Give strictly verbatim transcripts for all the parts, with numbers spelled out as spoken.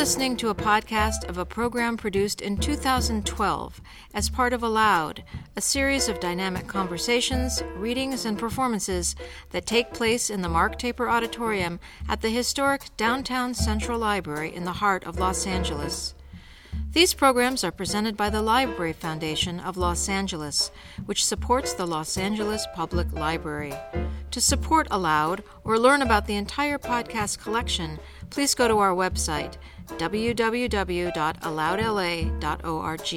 listening to a podcast of a program produced in two thousand twelve as part of Aloud, a series of dynamic conversations, readings, and performances that take place in the Mark Taper Auditorium at the historic Downtown Central Library in the heart of Los Angeles. These programs are presented by the Library Foundation of Los Angeles, which supports the Los Angeles Public Library. To support Aloud or learn about the entire podcast collection, please go to our website, w w w dot aloud l a dot org.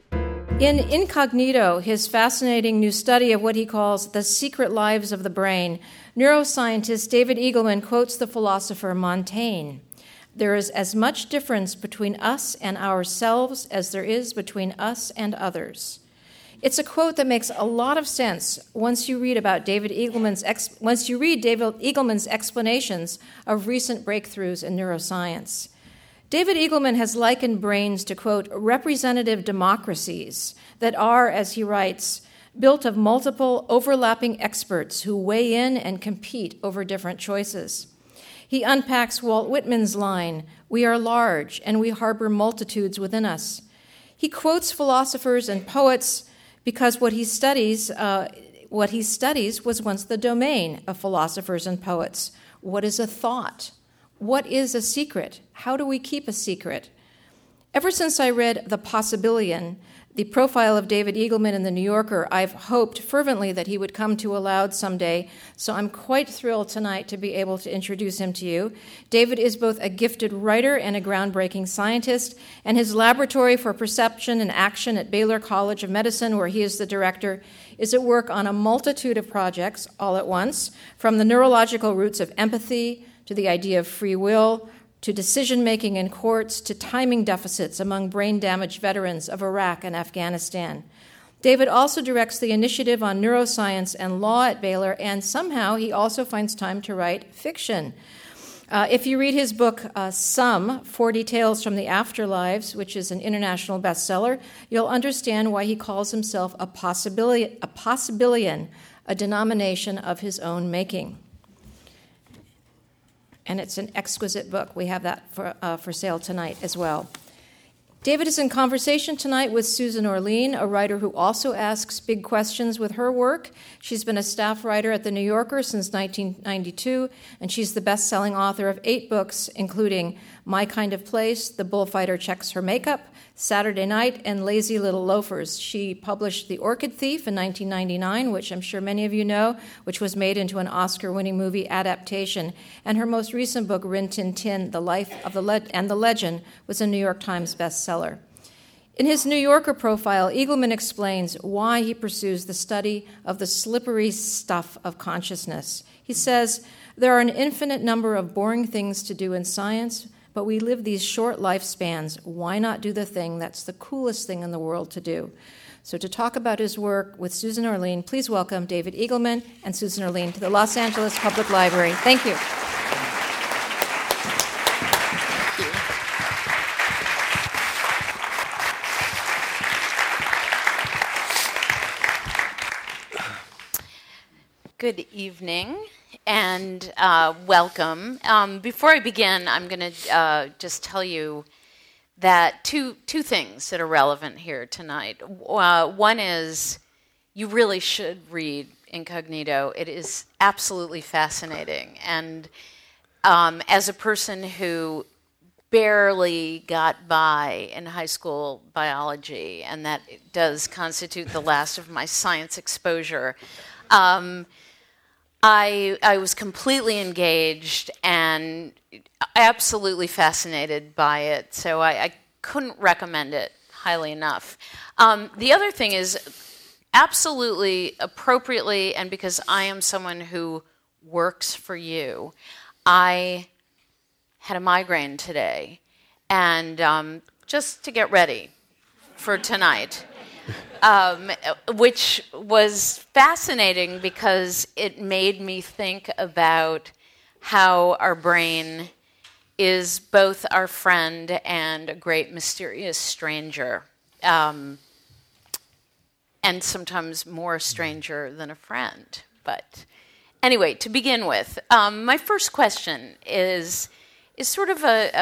In Incognito, his fascinating new study of what he calls the secret lives of the brain, neuroscientist David Eagleman quotes the philosopher Montaigne. There is as much difference between us and ourselves as there is between us and others. It's a quote that makes a lot of sense once you read about David Eagleman's ex- once you read David Eagleman's explanations of recent breakthroughs in neuroscience. David Eagleman has likened brains to, quote, representative democracies that are, as he writes, built of multiple overlapping experts who weigh in and compete over different choices. He unpacks Walt Whitman's line, "We are large and we harbor multitudes within us." He quotes philosophers and poets because what he studies, uh, what he studies was once the domain of philosophers and poets. What is a thought? What is a secret? How do we keep a secret? Ever since I read The Possibilian, the profile of David Eagleman in The New Yorker, I've hoped fervently that he would come to Aloud someday, so I'm quite thrilled tonight to be able to introduce him to you. David is both a gifted writer and a groundbreaking scientist, and his Laboratory for Perception and Action at Baylor College of Medicine, where he is the director, is at work on a multitude of projects all at once, from the neurological roots of empathy to the idea of free will, to decision-making in courts, to timing deficits among brain-damaged veterans of Iraq and Afghanistan. David also directs the Initiative on Neuroscience and Law at Baylor, and somehow he also finds time to write fiction. Uh, if you read his book, uh, Some, forty Tales from the Afterlives, which is an international bestseller, you'll understand why he calls himself a possibili- a possibilian, a denomination of his own making. And it's an exquisite book. We have that for, uh, for sale tonight as well. David is in conversation tonight with Susan Orlean, a writer who also asks big questions with her work. She's been a staff writer at The New Yorker since nineteen ninety-two, and she's the best-selling author of eight books, including My Kind of Place, The Bullfighter Checks Her Makeup, Saturday Night, and Lazy Little Loafers. She published The Orchid Thief in nineteen ninety-nine, which I'm sure many of you know, which was made into an Oscar-winning movie adaptation. And her most recent book, Rin Tin Tin, The Life of the Le- and the Legend, was a New York Times bestseller. In his New Yorker profile, Eagleman explains why he pursues the study of the slippery stuff of consciousness. He says, there are an infinite number of boring things to do in science, but we live these short lifespans. Why not do the thing that's the coolest thing in the world to do? So to talk about his work with Susan Orlean, please welcome David Eagleman and Susan Orlean to the Los Angeles Public Library. Thank you. Good evening and uh, welcome. Um, before I begin, I'm going to uh, just tell you that two two things that are relevant here tonight. Uh, one is you really should read Incognito. It is absolutely fascinating. And um, as a person who barely got by in high school biology, and that does constitute the last of my science exposure, um, I I was completely engaged and absolutely fascinated by it, so I, I couldn't recommend it highly enough. Um, the other thing is, absolutely appropriately, and because I am someone who works for you, I had a migraine today, and um, just to get ready for tonight. Um, which was fascinating because it made me think about how our brain is both our friend and a great mysterious stranger, um, and sometimes more a stranger than a friend. But anyway, to begin with, um, my first question is is sort of a, a,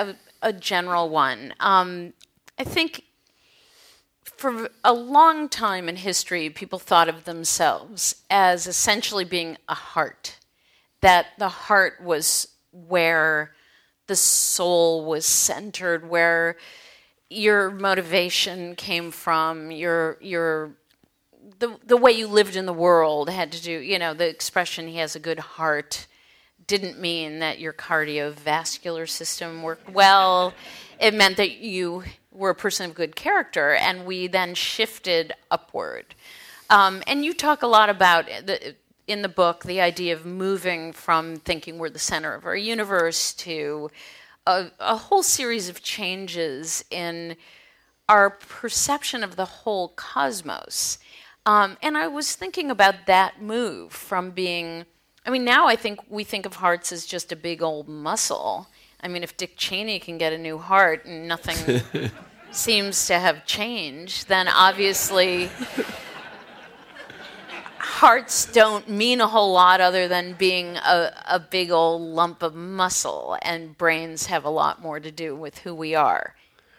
a general one. Um, I think for a long time in history, people thought of themselves as essentially being a heart, that the heart was where the soul was centered, where your motivation came from, your your the the way you lived in the world had to do, you know, the expression "he has a good heart" didn't mean that your cardiovascular system worked well. It meant that you were a person of good character, and we then shifted upward. Um, and you talk a lot about, the, in the book, the idea of moving from thinking we're the center of our universe to a, a whole series of changes in our perception of the whole cosmos. Um, and I was thinking about that move from being, I mean, now I think we think of hearts as just a big old muscle. I mean, if Dick Cheney can get a new heart and nothing seems to have changed, then obviously hearts don't mean a whole lot other than being a, a big old lump of muscle, and brains have a lot more to do with who we are.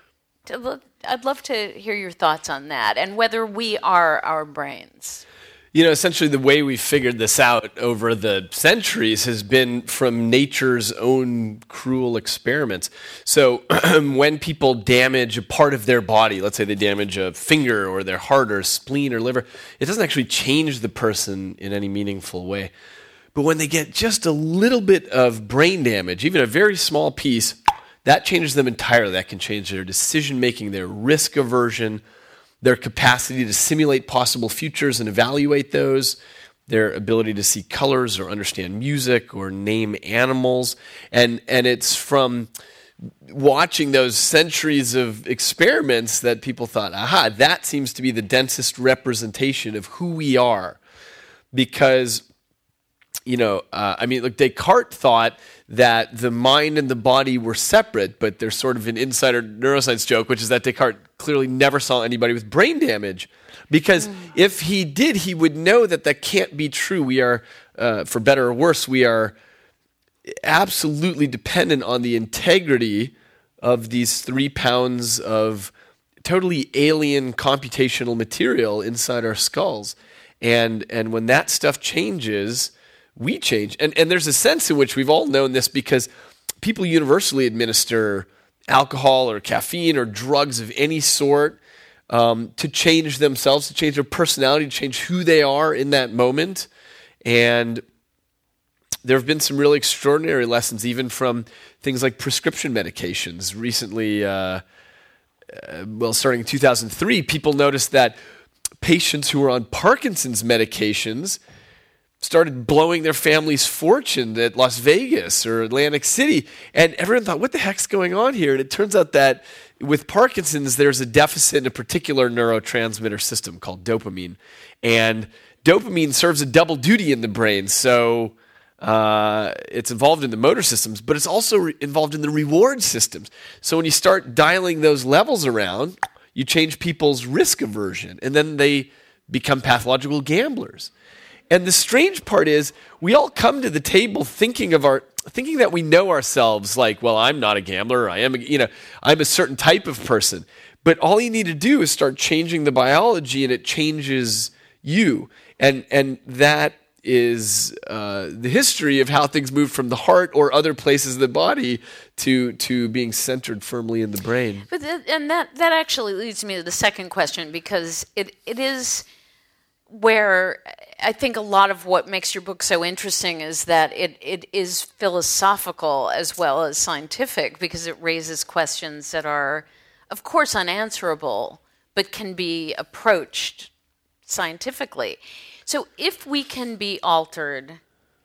I'd love to hear your thoughts on that and whether we are our brains. You know, essentially the way we figured this out over the centuries has been from nature's own cruel experiments. So when people damage a part of their body, let's say they damage a finger or their heart or spleen or liver, it doesn't actually change the person in any meaningful way. But when they get just a little bit of brain damage, even a very small piece, that changes them entirely. That can change their decision-making, their risk aversion, their capacity to simulate possible futures and evaluate those, their ability to see colors or understand music or name animals. And and it's from watching those centuries of experiments that people thought, aha, that seems to be the densest representation of who we are. Because, you know, uh, I mean, look, Descartes thought that the mind and the body were separate, but there's sort of an insider neuroscience joke, which is that Descartes clearly never saw anybody with brain damage, because mm. if he did, he would know that that can't be true. We are, uh, for better or worse, we are absolutely dependent on the integrity of these three pounds of totally alien computational material inside our skulls. And and when that stuff changes, we change. And and there's a sense in which we've all known this because people universally administer alcohol or caffeine or drugs of any sort um, to change themselves, to change their personality, to change who they are in that moment. And there have been some really extraordinary lessons, even from things like prescription medications. Recently, uh, uh, well, starting in two thousand three, people noticed that patients who were on Parkinson's medications started blowing their family's fortune at Las Vegas or Atlantic City. And everyone thought, what the heck's going on here? And it turns out that with Parkinson's, there's a deficit in a particular neurotransmitter system called dopamine. And dopamine serves a double duty in the brain. So uh, it's involved in the motor systems, but it's also re- involved in the reward systems. So when you start dialing those levels around, you change people's risk aversion, and then they become pathological gamblers. And the strange part is, we all come to the table thinking of our, thinking that we know ourselves, like, well, I'm not a gambler, I am, a, you know, I'm a certain type of person. But all you need to do is start changing the biology, and it changes you. And and that is uh, the history of how things move from the heart or other places of the body to to being centered firmly in the brain. But th- and that that actually leads me to the second question, because it it is where I think a lot of what makes your book so interesting is that it, it is philosophical as well as scientific, because it raises questions that are, of course, unanswerable, but can be approached scientifically. So if we can be altered,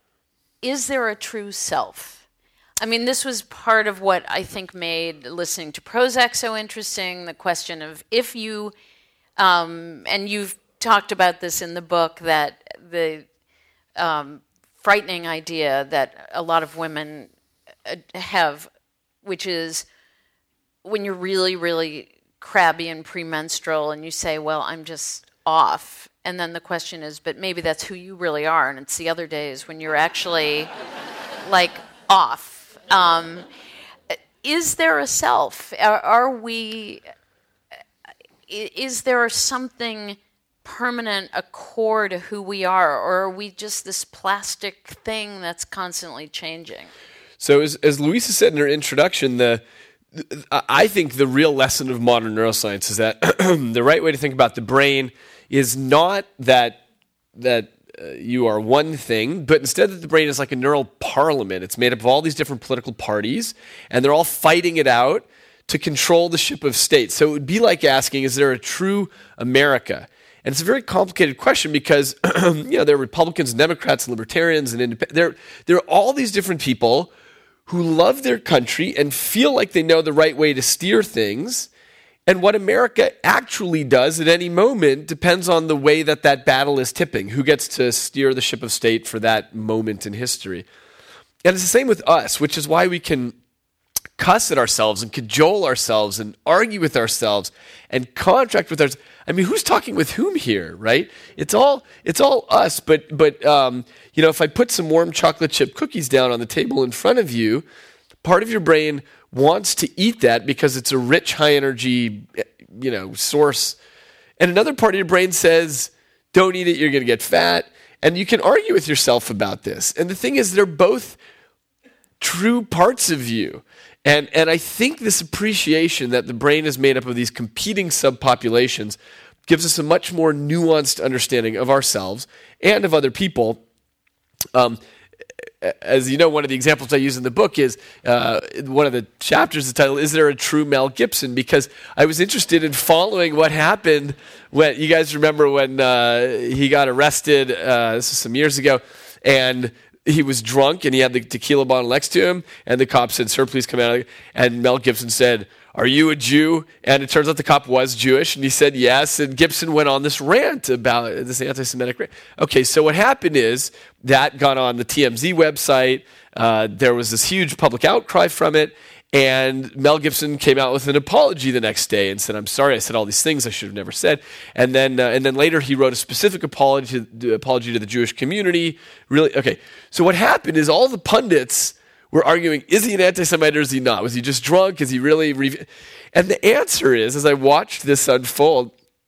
is there a true self? I mean, this was part of what I think made listening to Prozac so interesting, the question of if you, um, and you've talked about this in the book, that the um, frightening idea that a lot of women have, which is when you're really, really crabby and premenstrual and you say, well, I'm just off. And then the question is, but maybe that's who you really are. And it's the other days when you're actually like off. Um, is there a self? Are, are we, is there something permanent, a core to who we are, or are we just this plastic thing that's constantly changing? So as, as Louisa said in her introduction, the I think the real lesson of modern neuroscience is that the right way to think about the brain is not that that uh, you are one thing, but instead that the brain is like a neural parliament. It's made up of all these different political parties, and they're all fighting it out to control the ship of state. So it would be like asking, is there a true America? And it's a very complicated question because you know there are Republicans and Democrats and Libertarians and independents. There, there are all these different people who love their country and feel like they know the right way to steer things. And what America actually does at any moment depends on the way that that battle is tipping, who gets to steer the ship of state for that moment in history. And it's the same with us, which is why we can cuss at ourselves and cajole ourselves and argue with ourselves and contract with ourselves. I mean, who's talking with whom here, right? It's all it's all us. But but um, you know, if I put some warm chocolate chip cookies down on the table in front of you, part of your brain wants to eat that because it's a rich, high energy, you know, source, and another part of your brain says, "Don't eat it; you're going to get fat." And you can argue with yourself about this. And the thing is, they're both true parts of you. And and I think this appreciation that the brain is made up of these competing subpopulations gives us a much more nuanced understanding of ourselves and of other people. Um, as you know, one of the examples I use in the book is uh, one of the chapters, the title, Is There a True Mel Gibson? Because I was interested in following what happened when, you guys remember when uh, he got arrested, uh, this was some years ago, and he was drunk and he had the tequila bottle next to him, and the cop said, "Sir, please come out." And Mel Gibson said, "Are you a Jew?" And it turns out the cop was Jewish, and he said yes. And Gibson went on this rant about this anti-Semitic rant. Okay, so what happened is that got on the T M Z website. Uh, there was this huge public outcry from it. And Mel Gibson came out with an apology the next day and said, "I'm sorry, I said all these things I should have never said." And then, uh, and then later he wrote a specific apology to, apology to the Jewish community. Really, okay. So what happened is all the pundits were arguing: is he an anti-Semite or is he not? Was he just drunk? Is he really? Re-? And the answer is, as I watched this unfold,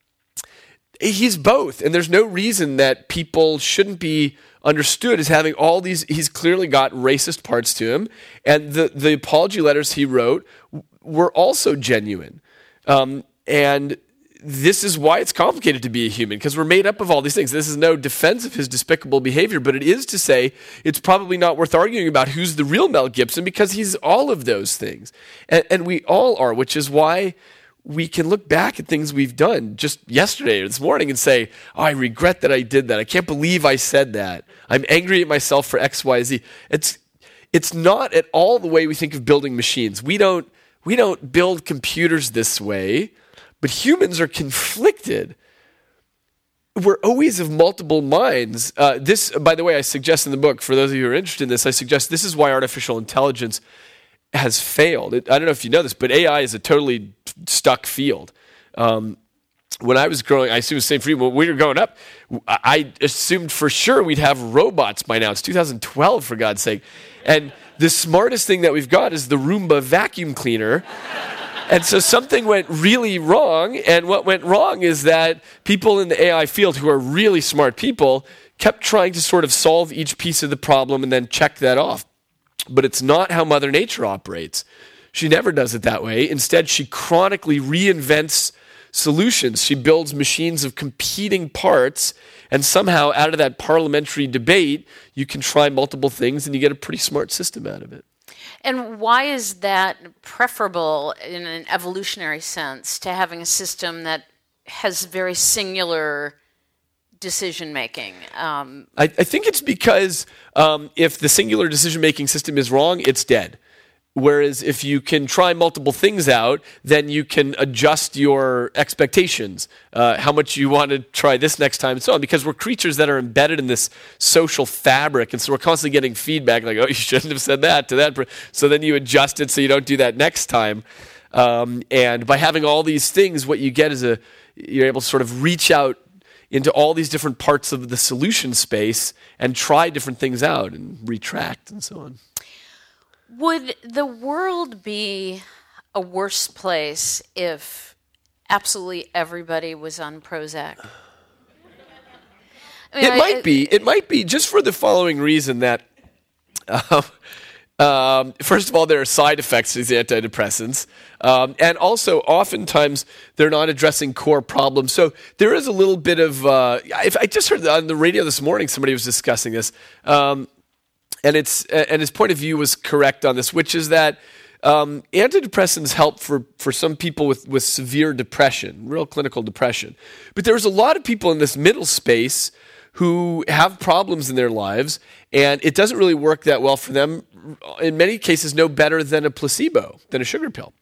he's both. And there's no reason that people shouldn't be understood as having all these. He's clearly got racist parts to him, and the the apology letters he wrote were also genuine. Um, and this is why it's complicated to be a human, because we're made up of all these things. This is no defense of his despicable behavior, but it is to say it's probably not worth arguing about who's the real Mel Gibson, because he's all of those things, and, and we all are. Which is why we can look back at things we've done just yesterday or this morning and say, "Oh, I regret that I did that. I can't believe I said that. I'm angry at myself for X, Y, Z." It's it's not at all the way we think of building machines. We don't we don't build computers this way, but humans are conflicted. We're always of multiple minds. Uh, this, by the way, I suggest in the book, for those of you who are interested in this, I suggest this is why artificial intelligence has failed. It, I don't know if you know this, but A I is a totally stuck field. Um, when I was growing, I assume the same for you. When we were growing up, I assumed for sure we'd have robots by now. It's two thousand twelve, for God's sake. And the smartest thing that we've got is the Roomba vacuum cleaner. And so something went really wrong, and what went wrong is that people in the A I field who are really smart people kept trying to sort of solve each piece of the problem and then check that off. But it's not how Mother Nature operates. She never does it that way. Instead, she chronically reinvents solutions. She builds machines of competing parts, and somehow out of that parliamentary debate, you can try multiple things and you get a pretty smart system out of it. And why is that preferable in an evolutionary sense to having a system that has very singular decision-making? Um, I, I think it's because um, if the singular decision-making system is wrong, it's dead. Whereas if you can try multiple things out, then you can adjust your expectations, uh, how much you want to try this next time and so on, because we're creatures that are embedded in this social fabric, and so we're constantly getting feedback like, "Oh, you shouldn't have said that to that." So then you adjust it so you don't do that next time. Um, and by having all these things, what you get is a you're able to sort of reach out into all these different parts of the solution space and try different things out and retract and so on. Would the world be a worse place if absolutely everybody was on Prozac? I mean, it I, might it, be. It might be just for the following reason that, uh, um, first of all, there are side effects to these antidepressants. Um, and also, oftentimes, they're not addressing core problems. So there is a little bit of, uh, I, I just heard on the radio this morning, somebody was discussing this. Um, and it's and his point of view was correct on this, which is that um, antidepressants help for, for some people with, with severe depression, real clinical depression. But there's a lot of people in this middle space who have problems in their lives, and it doesn't really work that well for them. In many cases, no better than a placebo, than a sugar pill.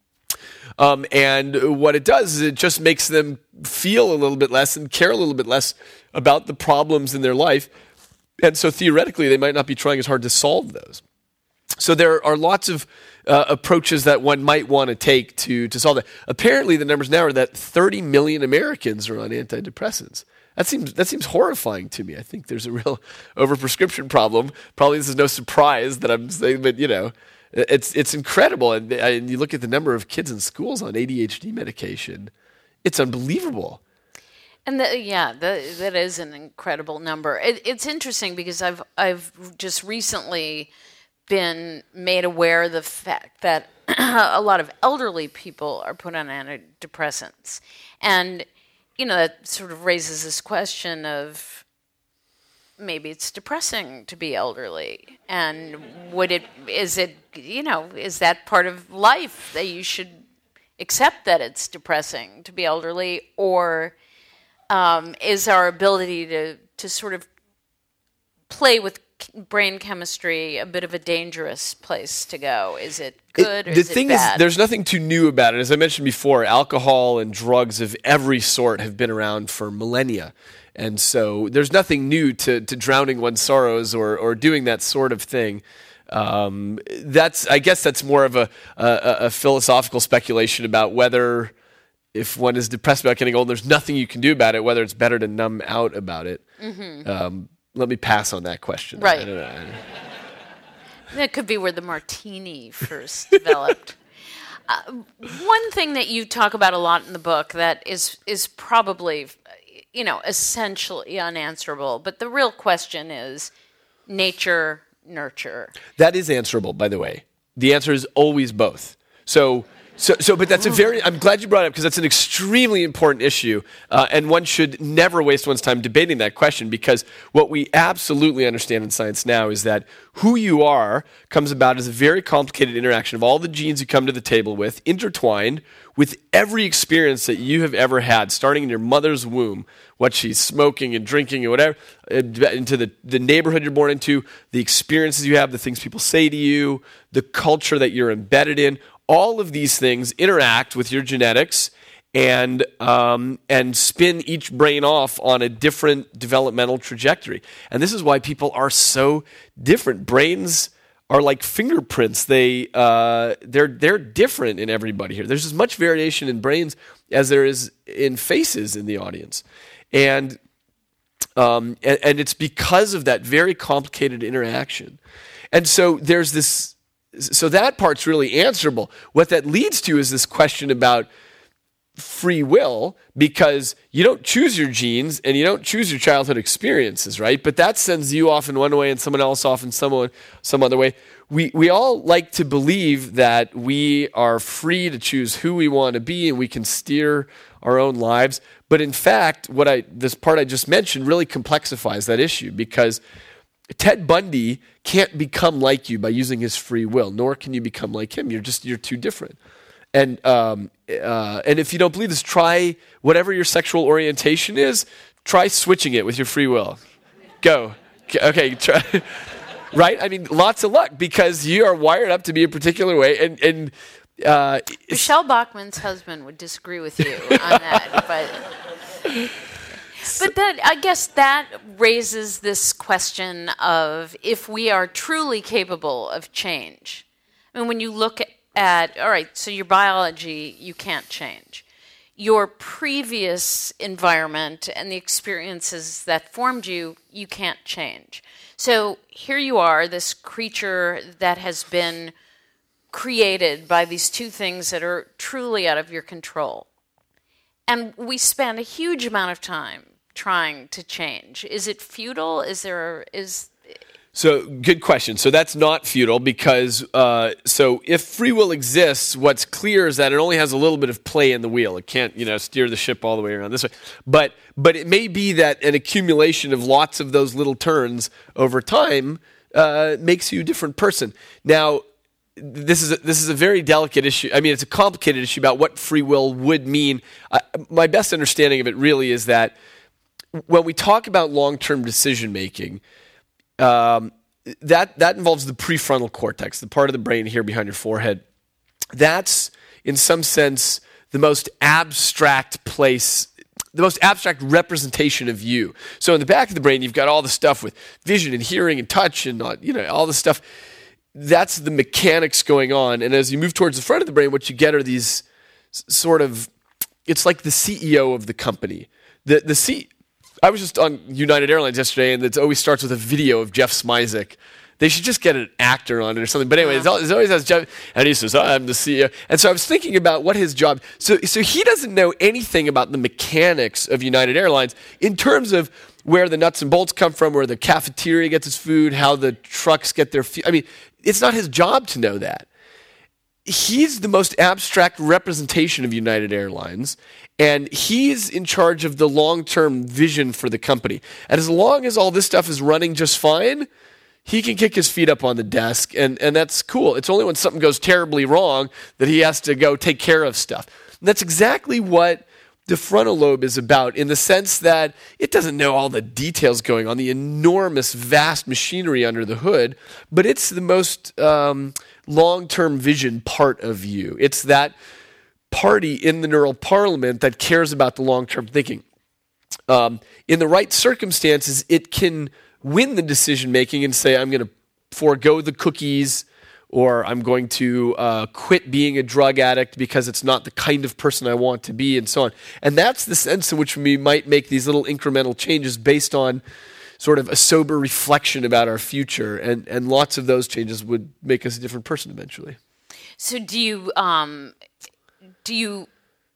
Um, and what it does is it just makes them feel a little bit less and care a little bit less about the problems in their life. And so theoretically, they might not be trying as hard to solve those. So there are lots of uh, approaches that one might want to take to, to solve that. Apparently, the numbers now are that thirty million Americans are on antidepressants. That seems that seems horrifying to me. I think there's a real overprescription problem. Probably this is no surprise that I'm saying, but you know, it's it's incredible. And, and you look at the number of kids in schools on A D H D medication, it's unbelievable. And the, yeah, the, that is an incredible number. It, it's interesting because I've I've just recently been made aware of the fact that a lot of elderly people are put on antidepressants, and you know, that sort of raises this question of maybe it's depressing to be elderly. And would it, is it, you know, is that part of life that you should accept that it's depressing to be elderly? Or um, is our ability to, to sort of play with brain chemistry a bit of a dangerous place to go? Is it good it, or the is thing it bad? is, there's nothing too new about it. As I mentioned before, alcohol and drugs of every sort have been around for millennia. And so there's nothing new to, to drowning one's sorrows or, or doing that sort of thing. Um, that's, I guess that's more of a, a, a philosophical speculation about whether if one is depressed about getting old, there's nothing you can do about it, whether it's better to numb out about it. Mm-hmm. Um, Let me pass on that question. Right. I don't know. That could be where the martini first developed. Uh, one thing that you talk about a lot in the book that is is probably, you know, essentially unanswerable, but the real question is nature, nurture. That is answerable, by the way. The answer is always both. So... So, so, but that's a very, I'm glad you brought it up because that's an extremely important issue, uh, and one should never waste one's time debating that question, because what we absolutely understand in science now is that who you are comes about as a very complicated interaction of all the genes you come to the table with, intertwined with every experience that you have ever had, starting in your mother's womb, what she's smoking and drinking and whatever, into the, the neighborhood you're born into, the experiences you have, the things people say to you, the culture that you're embedded in. All of these things interact with your genetics and um, and spin each brain off on a different developmental trajectory. And this is why people are so different. Brains are like fingerprints. They uh, they're they're different in everybody here. There's as much variation in brains as there is in faces in the audience, and um, and, and it's because of that very complicated interaction. And so there's this. So that part's really answerable. What that leads to is this question about free will, because you don't choose your genes and you don't choose your childhood experiences, right? But that sends you off in one way and someone else off in some, some other way. We we all like to believe that we are free to choose who we want to be and we can steer our own lives. But in fact, what I this part I just mentioned really complexifies that issue, because Ted Bundy can't become like you by using his free will, nor can you become like him. You're just, you're too different. And um, uh, and if you don't believe this, try whatever your sexual orientation is, try switching it with your free will. Go. Okay, try. Right? I mean, lots of luck, because you are wired up to be a particular way. And, and uh, Michelle Bachman's husband would disagree with you on that, but... But that, I guess that raises this question of if we are truly capable of change. I mean, when you look at, all right, so your biology, you can't change. your previous environment and the experiences that formed you, you can't change. So here you are, this creature that has been created by these two things that are truly out of your control. And we spend a huge amount of time trying to change. Is it futile? Is there is So, good question. So that's not futile because, uh, so if free will exists, what's clear is that it only has a little bit of play in the wheel. It can't, you know, steer the ship all the way around this way. But, but it may be that an accumulation of lots of those little turns over time uh, makes you a different person. Now, this is a, this is a very delicate issue. I mean, it's a complicated issue about what free will would mean. Uh, my best understanding of it really is that when we talk about long-term decision making, Um, that that involves the prefrontal cortex, the part of the brain here behind your forehead. That's, in some sense, the most abstract place, the most abstract representation of you. So in the back of the brain, you've got all the stuff with vision and hearing and touch and you know all the stuff. That's the mechanics going on. And as you move towards the front of the brain, what you get are these sort of, it's like the C E O of the company. The the C. I was just on United Airlines yesterday, and it always starts with a video of Jeff Smizek. They should just get an actor on it or something. But anyway, it always has Jeff, and he says, I'm the C E O. And so I was thinking about what his job, so so he doesn't know anything about the mechanics of United Airlines in terms of where the nuts and bolts come from, where the cafeteria gets its food, how the trucks get their food. I mean, it's not his job to know that. He's the most abstract representation of United Airlines, and he's in charge of the long-term vision for the company. And as long as all this stuff is running just fine, he can kick his feet up on the desk, and, and that's cool. It's only when something goes terribly wrong that he has to go take care of stuff. And that's exactly what the frontal lobe is about, in the sense that it doesn't know all the details going on, the enormous, vast machinery under the hood, but it's the most um, long-term vision part of you. It's that party in the neural parliament that cares about the long-term thinking. Um, in the right circumstances, it can win the decision-making and say, I'm going to forego the cookies, or I'm going to uh, quit being a drug addict because it's not the kind of person I want to be, and so on. And that's the sense in which we might make these little incremental changes based on sort of a sober reflection about our future. And, and lots of those changes would make us a different person eventually. So do you, um, do you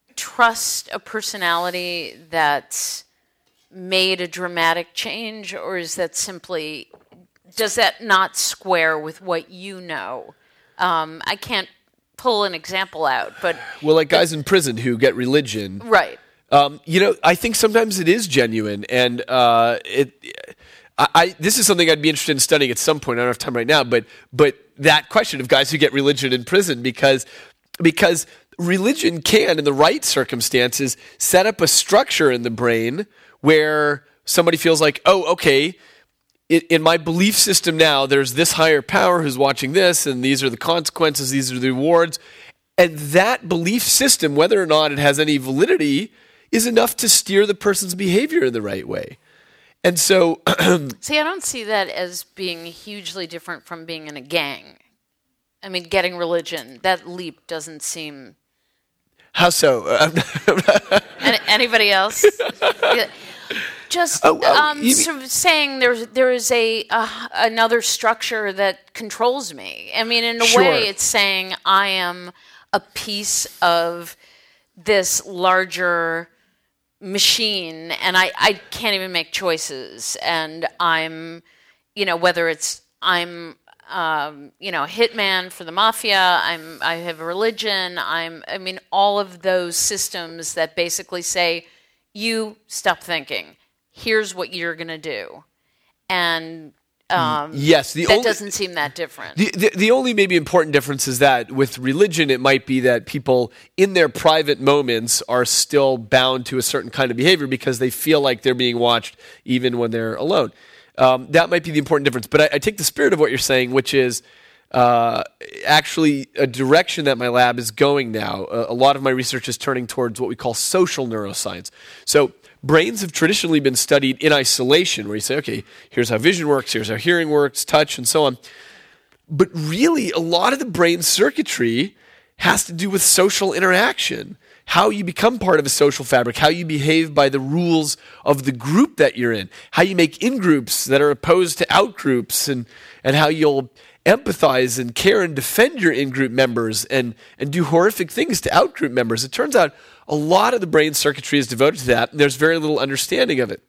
trust a personality that's made a dramatic change, or is that simply... does that not square with what you know? Um, I can't pull an example out, but... Well, like guys in prison who get religion. Right. Um, you know, I think sometimes it is genuine, and uh, it. I, I this is something I'd be interested in studying at some point. I don't have time right now, but but that question of guys who get religion in prison, because because religion can, in the right circumstances, set up a structure in the brain where somebody feels like, oh, okay, in my belief system now, there's this higher power who's watching this, and these are the consequences, these are the rewards. And that belief system, whether or not it has any validity, is enough to steer the person's behavior in the right way. And so... See, I don't see that as being hugely different from being in a gang. I mean, getting religion, that leap doesn't seem... How so? Any, anybody else? Just oh, oh, um, sort of saying there's there is a uh, another structure that controls me. I mean, in a sure. way, it's saying I am a piece of this larger machine, and I, I can't even make choices. And I'm, you know, whether it's I'm, um, you know, a hitman for the mafia. I'm I have a religion. I'm. I mean, all of those systems that basically say, you stop thinking. Here's what you're going to do. And um, yes, the that only, doesn't seem that different. The, the, the only maybe important difference is that with religion, it might be that people in their private moments are still bound to a certain kind of behavior because they feel like they're being watched even when they're alone. Um, that might be the important difference. But I, I take the spirit of what you're saying, which is uh, actually a direction that my lab is going now. A, a lot of my research is turning towards what we call social neuroscience. So brains have traditionally been studied in isolation, where you say, okay, here's how vision works, here's how hearing works, touch, and so on. But really, a lot of the brain circuitry has to do with social interaction, how you become part of a social fabric, how you behave by the rules of the group that you're in, how you make in-groups that are opposed to out-groups, and, and how you'll empathize and care and defend your in-group members and, and do horrific things to out-group members. It turns out a lot of the brain circuitry is devoted to that, and there's very little understanding of it.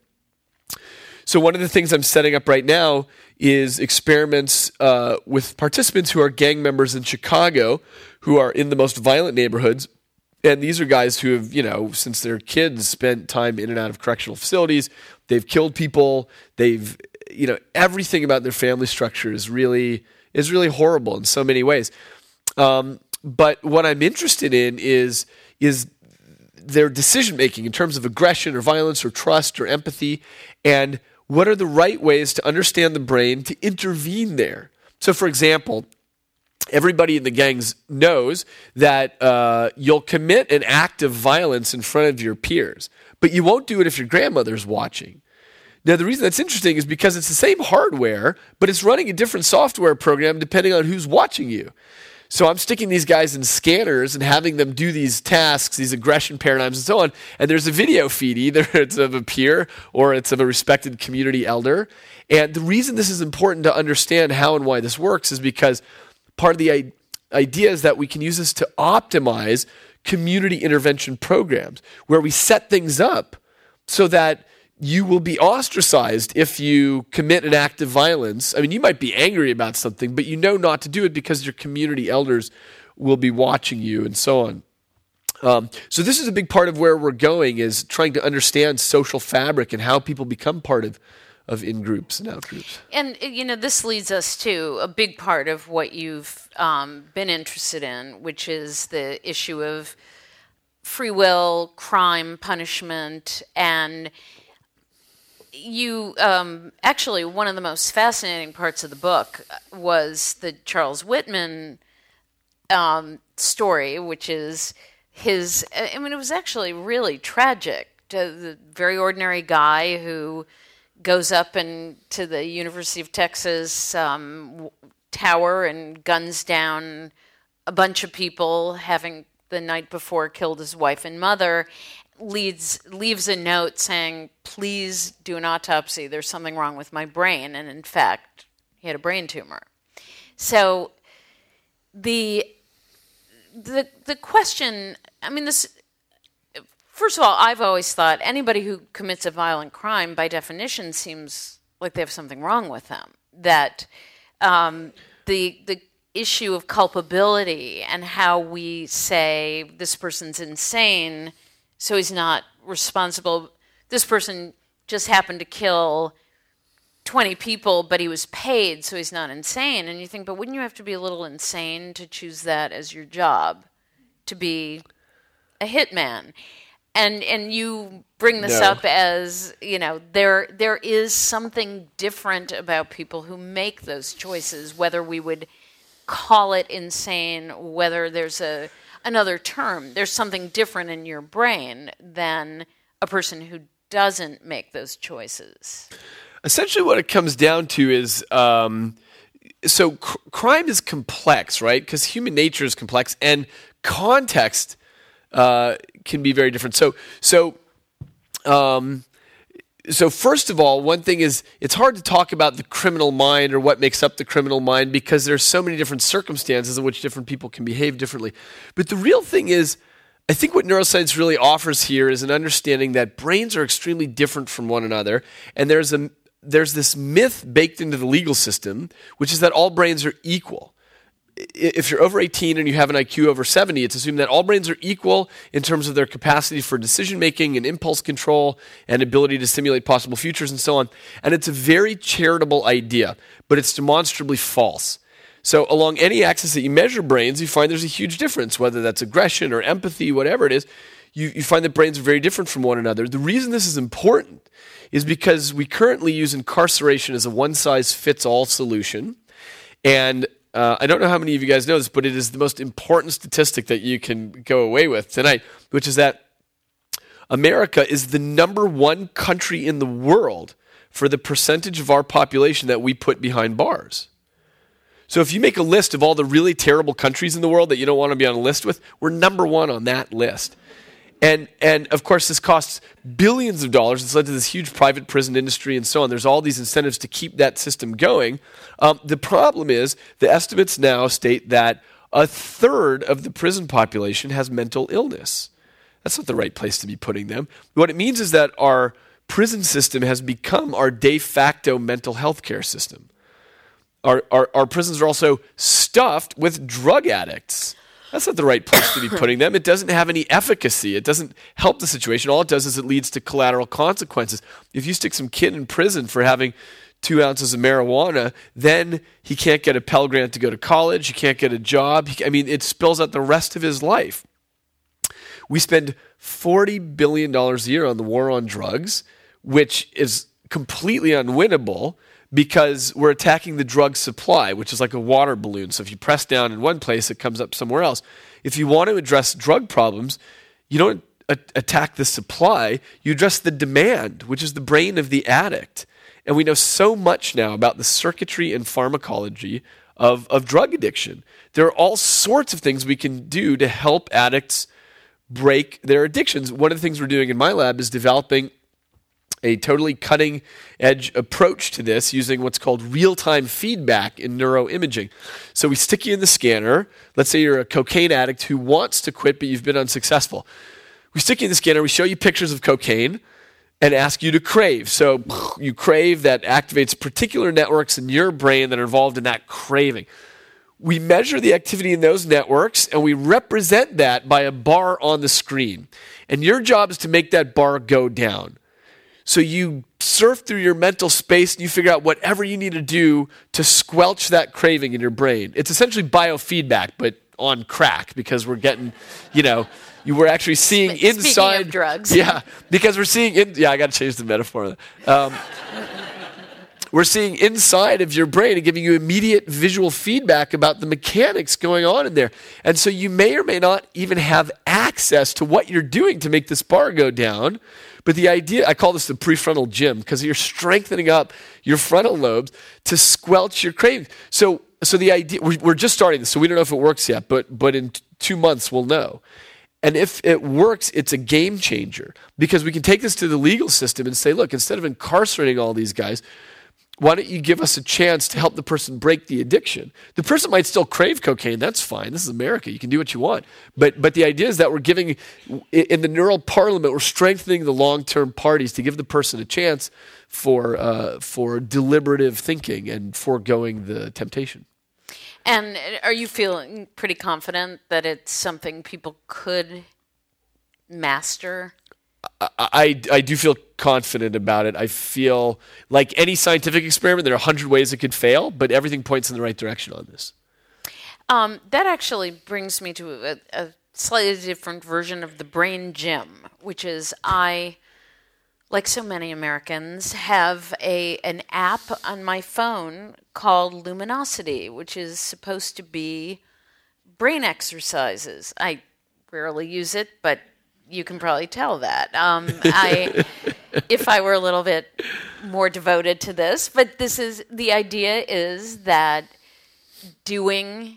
So one of the things I'm setting up right now is experiments uh, with participants who are gang members in Chicago who are in the most violent neighborhoods. And these are guys who have, you know, since they're kids, spent time in and out of correctional facilities. They've killed people. They've, you know, everything about their family structure is really is really horrible in so many ways. Um, but what I'm interested in is is their decision making in terms of aggression or violence or trust or empathy, and what are the right ways to understand the brain to intervene there. So, for example, everybody in the gangs knows that uh, you'll commit an act of violence in front of your peers, but you won't do it if your grandmother's watching. Now, the reason that's interesting is because it's the same hardware, but it's running a different software program depending on who's watching you. So I'm sticking these guys in scanners and having them do these tasks, these aggression paradigms and so on, and there's a video feed. Either it's of a peer or it's of a respected community elder. And the reason this is important to understand how and why this works is because part of the idea is that we can use this to optimize community intervention programs where we set things up so that you will be ostracized if you commit an act of violence. I mean, you might be angry about something, but you know not to do it because your community elders will be watching you and so on. Um, so this is a big part of where we're going, is trying to understand social fabric and how people become part of of in-groups and out-groups. And, you know, this leads us to a big part of what you've um, been interested in, which is the issue of free will, crime, punishment, and you, um, actually, one of the most fascinating parts of the book was the Charles Whitman um, story, which is his, I mean, it was actually really tragic. The very ordinary guy who goes up and to the University of Texas um, tower and guns down a bunch of people, having the night before killed his wife and mother, leads leaves a note saying, please do an autopsy, there's something wrong with my brain. And in fact, he had a brain tumor. So the the the question, I mean, this, first of all, I've always thought anybody who commits a violent crime, by definition, seems like they have something wrong with them. That um, the the issue of culpability and how we say this person's insane, so he's not responsible. This person just happened to kill twenty people, but he was paid, so he's not insane. And you think, but wouldn't you have to be a little insane to choose that as your job, to be a hitman? And and you bring this No. up as, you know, there there is something different about people who make those choices, whether we would call it insane, whether there's a another term. There's something different in your brain than a person who doesn't make those choices. Essentially what it comes down to is, um, so cr- crime is complex, right? Because human nature is complex, and context uh, can be very different. So, so, um, so first of all, one thing is it's hard to talk about the criminal mind or what makes up the criminal mind because there's so many different circumstances in which different people can behave differently. But the real thing is, I think what neuroscience really offers here is an understanding that brains are extremely different from one another, and there's a there's this myth baked into the legal system, which is that all brains are equal. If you're over eighteen and you have an I Q over seventy, it's assumed that all brains are equal in terms of their capacity for decision-making and impulse control and ability to simulate possible futures and so on. And it's a very charitable idea, but it's demonstrably false. So along any axis that you measure brains, you find there's a huge difference, whether that's aggression or empathy, whatever it is. You, you find that brains are very different from one another. The reason this is important is because we currently use incarceration as a one-size-fits-all solution. And uh, I don't know how many of you guys know this, but it is the most important statistic that you can go away with tonight, which is that America is the number one country in the world for the percentage of our population that we put behind bars. So if you make a list of all the really terrible countries in the world that you don't want to be on a list with, we're number one on that list. And, and of course, this costs billions of dollars. It's led to this huge private prison industry and so on. There's all these incentives to keep that system going. Um, the problem is the estimates now state that a third of the prison population has mental illness. That's not the right place to be putting them. What it means is that our prison system has become our de facto mental health care system. Our, our, our prisons are also stuffed with drug addicts. That's not the right place to be putting them. It doesn't have any efficacy. It doesn't help the situation. All it does is it leads to collateral consequences. If you stick some kid in prison for having two ounces of marijuana, then he can't get a Pell Grant to go to college. He can't get a job. He, I mean, it spills out the rest of his life. We spend forty billion dollars a year on the war on drugs, which is completely unwinnable, because we're attacking the drug supply, which is like a water balloon. So if you press down in one place, it comes up somewhere else. If you want to address drug problems, you don't a- attack the supply, you address the demand, which is the brain of the addict. And we know so much now about the circuitry and pharmacology of, of drug addiction. There are all sorts of things we can do to help addicts break their addictions. One of the things we're doing in my lab is developing a totally cutting-edge approach to this using what's called real-time feedback in neuroimaging. So we stick you in the scanner. Let's say you're a cocaine addict who wants to quit, but you've been unsuccessful. We stick you in the scanner. We show you pictures of cocaine and ask you to crave. So you crave, that activates particular networks in your brain that are involved in that craving. We measure the activity in those networks, and we represent that by a bar on the screen. And your job is to make that bar go down. So you surf through your mental space and you figure out whatever you need to do to squelch that craving in your brain. It's essentially biofeedback, but on crack, because we're getting, you know, you were actually seeing Speaking inside of drugs. Yeah, because we're seeing in, yeah, I got to change the metaphor. Um, we're seeing inside of your brain and giving you immediate visual feedback about the mechanics going on in there. And so you may or may not even have access to what you're doing to make this bar go down. But the idea, I call this the prefrontal gym, because you're strengthening up your frontal lobes to squelch your cravings. So, so the idea, we're just starting this, so we don't know if it works yet, but, but in t- two months we'll know. And if it works, it's a game changer, because we can take this to the legal system and say, look, instead of incarcerating all these guys, why don't you give us a chance to help the person break the addiction? The person might still crave cocaine. That's fine. This is America. You can do what you want. But but the idea is that we're giving, in the neural parliament, we're strengthening the long-term parties to give the person a chance for uh, for deliberative thinking and foregoing the temptation. And are you feeling pretty confident that it's something people could master? I, I, I do feel confident about it. I feel like any scientific experiment, there are a hundred ways it could fail, but everything points in the right direction on this. Um, that actually brings me to a, a slightly different version of the brain gym, which is I, like so many Americans, have a an app on my phone called Luminosity, which is supposed to be brain exercises. I rarely use it, but you can probably tell that. Um, I, if I were a little bit more devoted to this, but this is, the idea is that doing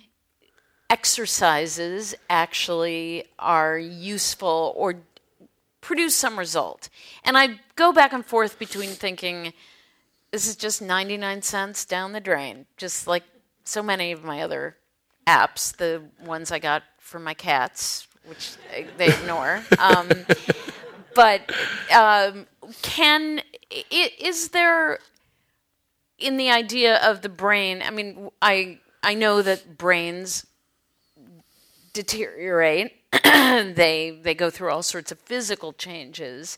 exercises actually are useful or produce some result. And I go back and forth between thinking, this is just ninety-nine cents down the drain, just like so many of my other apps, the ones I got for my cats, which they ignore. Um, but um, can, is there, in the idea of the brain, I mean, I I know that brains deteriorate. they they go through all sorts of physical changes.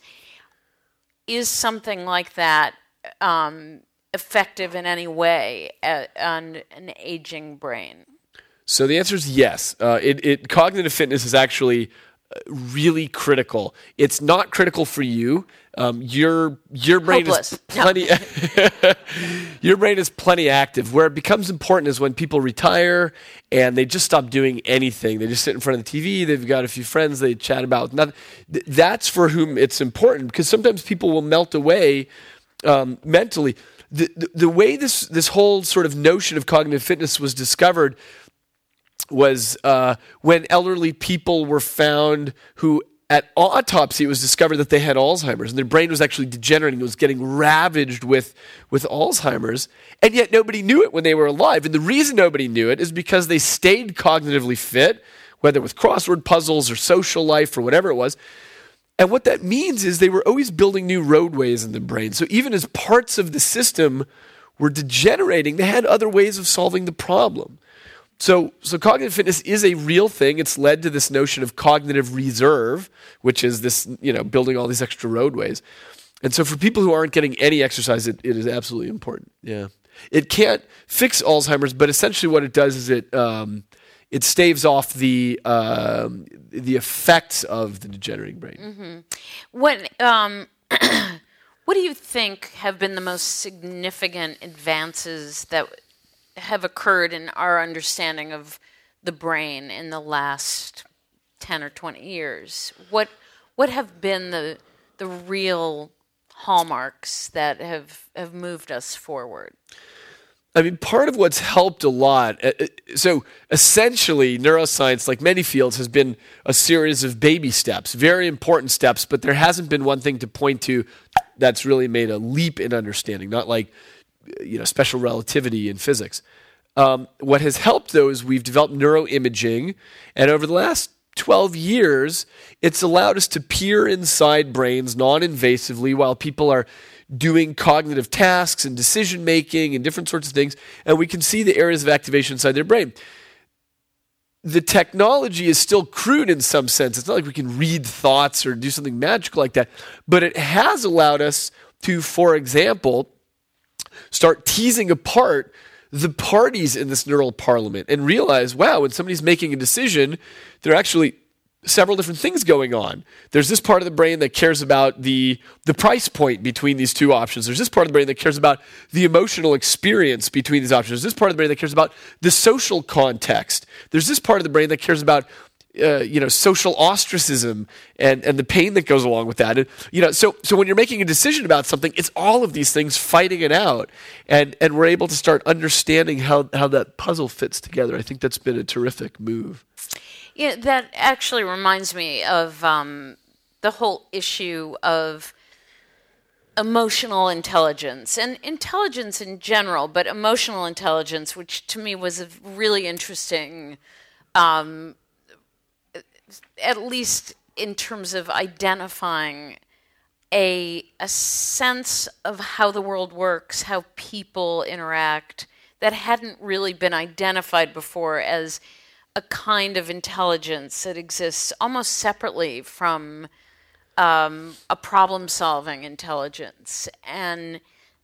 Is something like that um, effective in any way at, on an aging brain? So the answer is yes. Uh, it, it cognitive fitness is actually really critical. It's not critical for you. Um, your your brain Hopeless. is plenty. No. Your brain is plenty active. Where it becomes important is when people retire and they just stop doing anything. They just sit in front of the T V. They've got a few friends they chat about. Nothing. That's for whom it's important, because sometimes people will melt away um, mentally. The, the the way this this whole sort of notion of cognitive fitness was discovered was uh, when elderly people were found who at autopsy, it was discovered that they had Alzheimer's, and their brain was actually degenerating. It was getting ravaged with, with Alzheimer's, and yet nobody knew it when they were alive. And the reason nobody knew it is because they stayed cognitively fit, whether with crossword puzzles or social life or whatever it was. And what that means is they were always building new roadways in the brain. So even as parts of the system were degenerating, they had other ways of solving the problem. So, so cognitive fitness is a real thing. It's led to this notion of cognitive reserve, which is this, you know, building all these extra roadways. And so for people who aren't getting any exercise, it, it is absolutely important. Yeah. It can't fix Alzheimer's, but essentially what it does is it um, it staves off the um, the effects of the degenerating brain. Mm-hmm. What um, what do you think have been the most significant advances that have occurred in our understanding of the brain in the last ten or twenty years? What what have been the the real hallmarks that have, have moved us forward? I mean, part of what's helped a lot, so essentially neuroscience, like many fields, has been a series of baby steps, very important steps, but there hasn't been one thing to point to that's really made a leap in understanding, not like, you know, special relativity in physics. Um, what has helped, though, is we've developed neuroimaging, and over the last twelve years, it's allowed us to peer inside brains non-invasively while people are doing cognitive tasks and decision-making and different sorts of things, and we can see the areas of activation inside their brain. The technology is still crude in some sense. It's not like we can read thoughts or do something magical like that, but it has allowed us to, for example, start teasing apart the parties in this neural parliament and realize, wow, when somebody's making a decision, there are actually several different things going on. There's this part of the brain that cares about the, the price point between these two options. There's this part of the brain that cares about the emotional experience between these options. There's this part of the brain that cares about the social context. There's this part of the brain that cares about Uh, you know, social ostracism and, and the pain that goes along with that. And, you know, so so when you're making a decision about something, it's all of these things fighting it out. And and we're able to start understanding how, how that puzzle fits together. I think that's been a terrific move. Yeah, that actually reminds me of um, the whole issue of emotional intelligence and intelligence in general, but emotional intelligence, which to me was a really interesting um at least in terms of identifying a a sense of how the world works, how people interact, that hadn't really been identified before as a kind of intelligence that exists almost separately from um, a problem-solving intelligence. And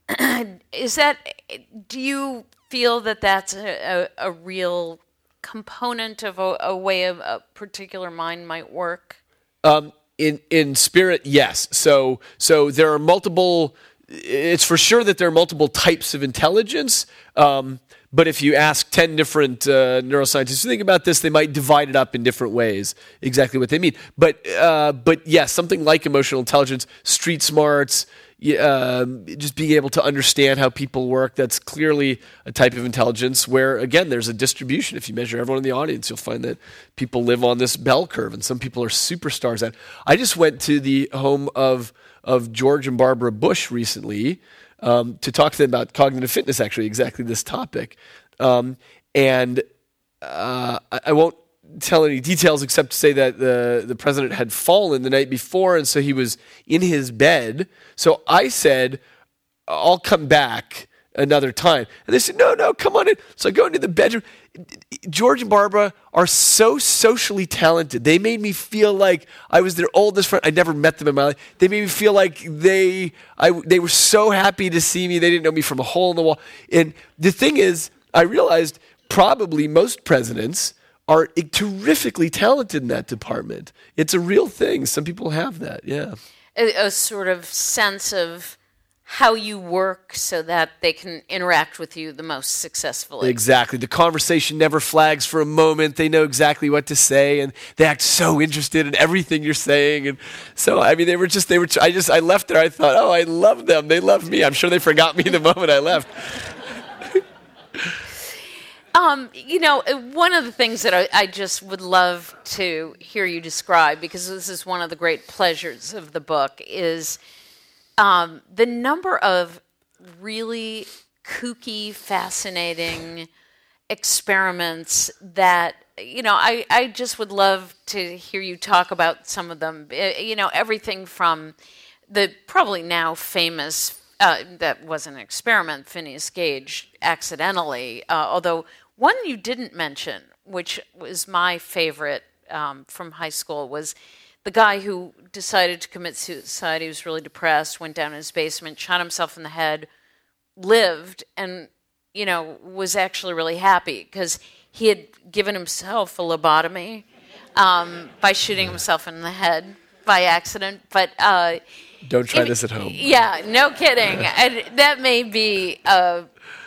is that, do you feel that that's a, a, a real component of a, a way of a particular mind might work? Um, in in spirit, yes. So so there are multiple. It's for sure that there are multiple types of intelligence. Um, but if you ask ten different uh, neuroscientists to think about this, they might divide it up in different ways. Exactly what they mean. But uh, but yes, something like emotional intelligence, street smarts. Um, just being able to understand how people work, that's clearly a type of intelligence where, again, there's a distribution. If you measure everyone in the audience, you'll find that people live on this bell curve, and some people are superstars at. I just went to the home of of George and Barbara Bush recently um, to talk to them about cognitive fitness, actually, exactly this topic. Um, and uh, I, I won't tell any details except to say that the, the president had fallen the night before, and so he was in his bed. So I said, I'll come back another time. And they said, no, no, come on in. So I go into the bedroom. George and Barbara are so socially talented. They made me feel like I was their oldest friend. I never met them in my life. They made me feel like they I, they were so happy to see me. They didn't know me from a hole in the wall. And the thing is, I realized probably most presidents are terrifically talented in that department. It's a real thing. Some people have that, yeah. A, a sort of sense of how you work so that they can interact with you the most successfully. Exactly. The conversation never flags for a moment. They know exactly what to say, and they act so interested in everything you're saying. And so, I mean, they were just, they were, I just, I left there, I thought, oh, I love them. They love me. I'm sure they forgot me the moment I left. Um, you know, one of the things that I, I just would love to hear you describe, because this is one of the great pleasures of the book, is um, the number of really kooky, fascinating experiments that, you know, I, I just would love to hear you talk about some of them. You know, everything from the probably now famous, uh, that was an experiment, Phineas Gage accidentally, uh, although one you didn't mention, which was my favorite um, from high school, was the guy who decided to commit suicide. He was really depressed, went down in his basement, shot himself in the head, lived, and, you know, was actually really happy because he had given himself a lobotomy um, by shooting himself in the head by accident. But uh, don't try if, this at home. Yeah, no kidding. And that may be a,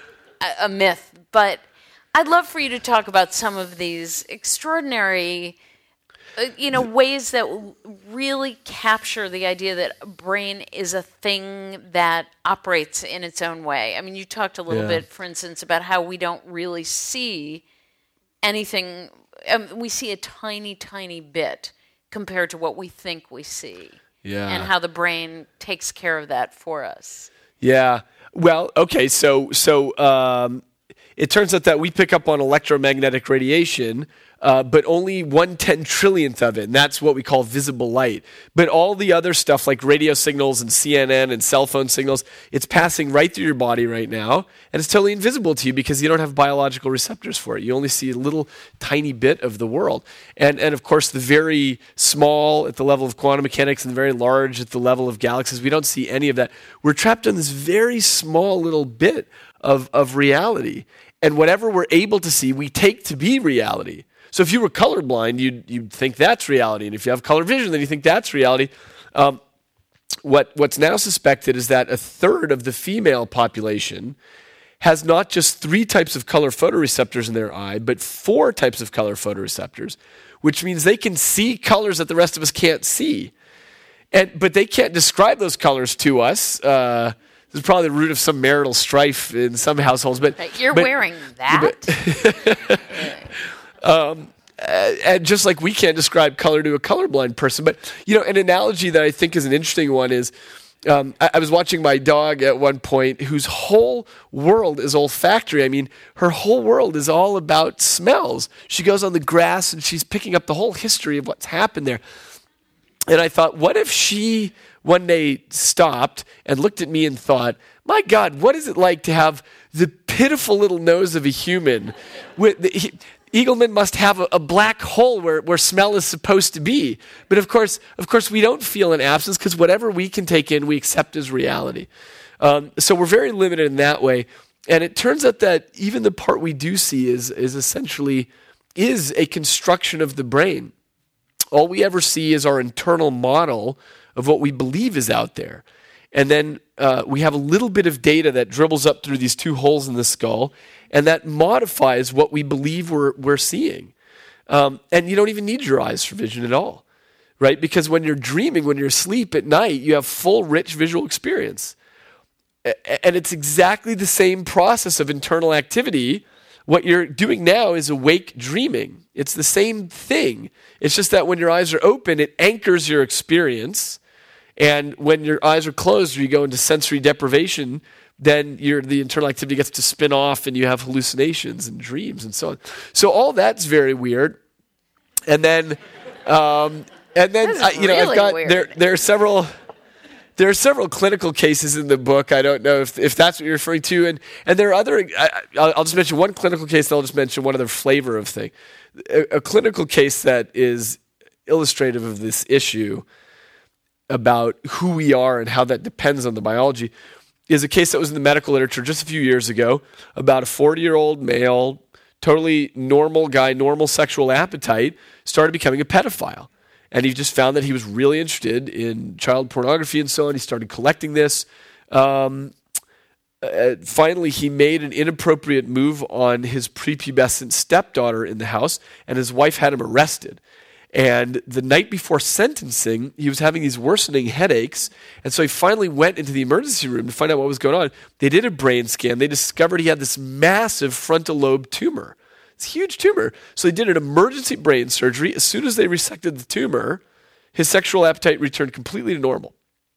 a myth, but I'd love for you to talk about some of these extraordinary, uh, you know, ways that really capture the idea that a brain is a thing that operates in its own way. I mean, you talked a little Yeah. bit, for instance, about how we don't really see anything. Um, we see a tiny, tiny bit compared to what we think we see. Yeah. And how the brain takes care of that for us. Yeah. Well, okay. So, so um, it turns out that we pick up on electromagnetic radiation, uh, but only one ten trillionth of it, and that's what we call visible light. But all the other stuff like radio signals and C N N and cell phone signals, it's passing right through your body right now, and it's totally invisible to you because you don't have biological receptors for it. You only see a little tiny bit of the world. And, and of course, the very small at the level of quantum mechanics and the very large at the level of galaxies, we don't see any of that. We're trapped in this very small little bit of, of reality. And whatever we're able to see, we take to be reality. So if you were colorblind, you'd, you'd think that's reality. And if you have color vision, then you think that's reality. Um, what, what's now suspected is that a third of the female population has not just three types of color photoreceptors in their eye, but four types of color photoreceptors, which means they can see colors that the rest of us can't see. And, but they can't describe those colors to us. Uh, This is probably the root of some marital strife in some households. But you're but, wearing that. But, um, and just like we can't describe color to a colorblind person, but you know, an analogy that I think is an interesting one is um, I, I was watching my dog at one point, whose whole world is olfactory. I mean, her whole world is all about smells. She goes on the grass and she's picking up the whole history of what's happened there. And I thought, what if she one day stopped and looked at me and thought, my God, what is it like to have the pitiful little nose of a human? With the, he, Eagleman must have a, a black hole where, where smell is supposed to be. But of course, of course, we don't feel an absence because whatever we can take in, we accept as reality. Um, so we're very limited in that way. And it turns out that even the part we do see is, is essentially is a construction of the brain. All we ever see is our internal model of what we believe is out there. And then uh, we have a little bit of data that dribbles up through these two holes in the skull, and that modifies what we believe we're, we're seeing. Um, and you don't even need your eyes for vision at all, right? Because when you're dreaming, when you're asleep at night, you have full, rich visual experience. A- and it's exactly the same process of internal activity. What you're doing now is awake dreaming. It's the same thing. It's just that when your eyes are open, it anchors your experience. And when your eyes are closed or you go into sensory deprivation, then your the internal activity gets to spin off and you have hallucinations and dreams and so on. So all that's very weird. And then, um, and then I, you know, really I've got weird. there. There are several. There are several clinical cases in the book. I don't know if, if that's what you're referring to. And, and there are other, I, I'll just mention one clinical case, and I'll just mention one other flavor of thing. A, a clinical case that is illustrative of this issue about who we are and how that depends on the biology is a case that was in the medical literature just a few years ago about a forty-year-old male, totally normal guy, normal sexual appetite, started becoming a pedophile. And he just found that he was really interested in child pornography and so on. He started collecting this. Um, uh, finally, he made an inappropriate move on his prepubescent stepdaughter in the house, and his wife had him arrested. And the night before sentencing, he was having these worsening headaches. And so he finally went into the emergency room to find out what was going on. They did a brain scan. They discovered he had this massive frontal lobe tumor. It's a huge tumor. So they did an emergency brain surgery. As soon as they resected the tumor, his sexual appetite returned completely to normal.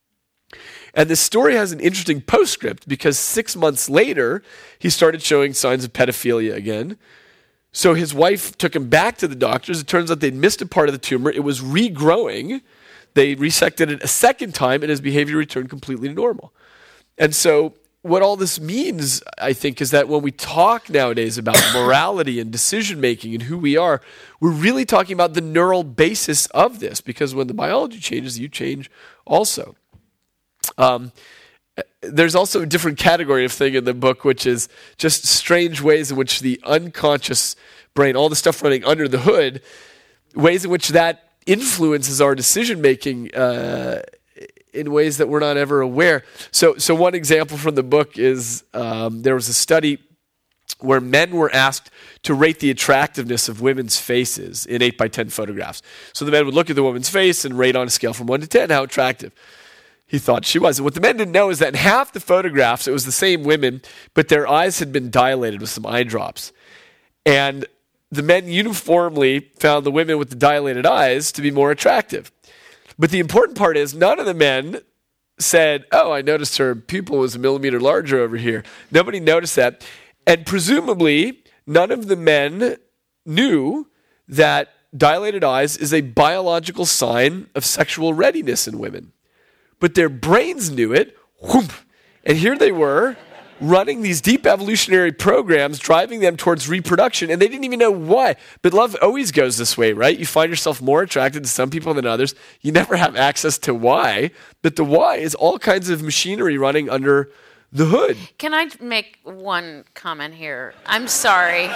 And this story has an interesting postscript because six months later, he started showing signs of pedophilia again. So his wife took him back to the doctors. It turns out they'd missed a part of the tumor. It was regrowing. They resected it a second time, and his behavior returned completely to normal. And so what all this means, I think, is that when we talk nowadays about morality and decision-making and who we are, we're really talking about the neural basis of this, because when the biology changes, you change also. Um, there's also a different category of thing in the book, which is just strange ways in which the unconscious brain, all the stuff running under the hood, ways in which that influences our decision-making uh, in ways that we're not ever aware. So, so one example from the book is um, there was a study where men were asked to rate the attractiveness of women's faces in eight by ten photographs. So the men would look at the woman's face and rate on a scale from one to ten how attractive he thought she was. And what the men didn't know is that in half the photographs, it was the same women, but their eyes had been dilated with some eye drops. And the men uniformly found the women with the dilated eyes to be more attractive. But the important part is none of the men said, oh, I noticed her pupil was a millimeter larger over here. Nobody noticed that. And presumably, none of the men knew that dilated eyes is a biological sign of sexual readiness in women. But their brains knew it, whoop, and here they were, running these deep evolutionary programs, driving them towards reproduction, and they didn't even know why. But love always goes this way, right? You find yourself more attracted to some people than others. You never have access to why, but the why is all kinds of machinery running under the hood. Can I make one comment here? I'm sorry.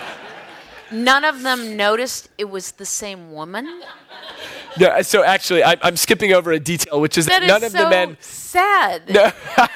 None of them noticed it was the same woman? No, so actually, I, I'm skipping over a detail, which is that, that none is of so the men. Sad. No,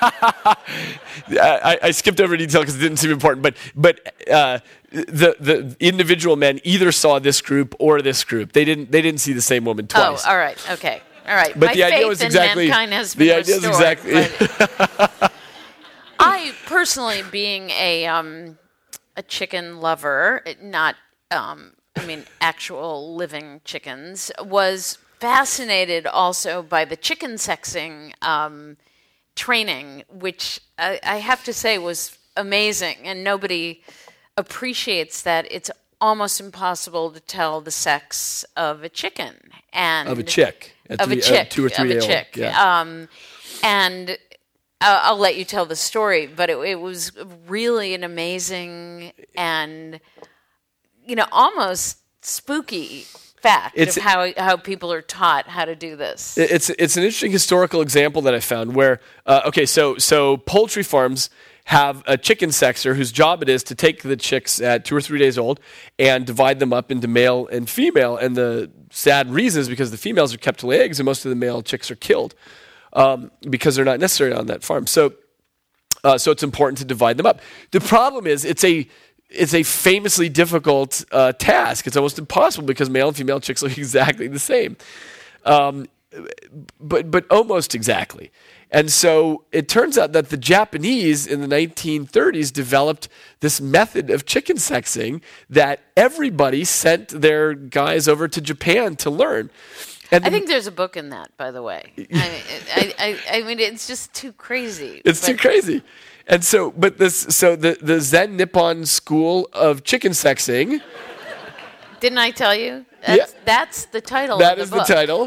I, I skipped over a detail because it didn't seem important. But but uh, the the individual men either saw this group or this group. They didn't they didn't see the same woman twice. Oh, all right, okay, all right. But My the idea faith was in exactly mankind has been the idea is restored, exactly. I personally, being a um, a chicken lover, not. Um, I mean, actual living chickens, was fascinated also by the chicken sexing um, training, which I, I have to say was amazing. And nobody appreciates that it's almost impossible to tell the sex of a chicken. And of a chick. Of three, a chick. Uh, two or three of a old. chick. Yeah. Um, and I'll, I'll let you tell the story, but it, it was really an amazing and... you know, almost spooky fact it's, of how how people are taught how to do this. It's it's an interesting historical example that I found where, uh, okay, so so poultry farms have a chicken sexer whose job it is to take the chicks at two or three days old and divide them up into male and female. And the sad reason is because the females are kept to lay eggs and most of the male chicks are killed um, because they're not necessary on that farm. So uh, so it's important to divide them up. The problem is it's a It's a famously difficult uh, task. It's almost impossible because male and female chicks look exactly the same, um, but but almost exactly. And so it turns out that the Japanese in the nineteen thirties developed this method of chicken sexing that everybody sent their guys over to Japan to learn. And I think there's a book in that, by the way. I, I, I, I mean, it's just too crazy. It's but. too crazy. And so, but this, so the, the Zen Nippon school of chicken sexing. Didn't I tell you? That's, yeah. that's the title That of the is book. the title.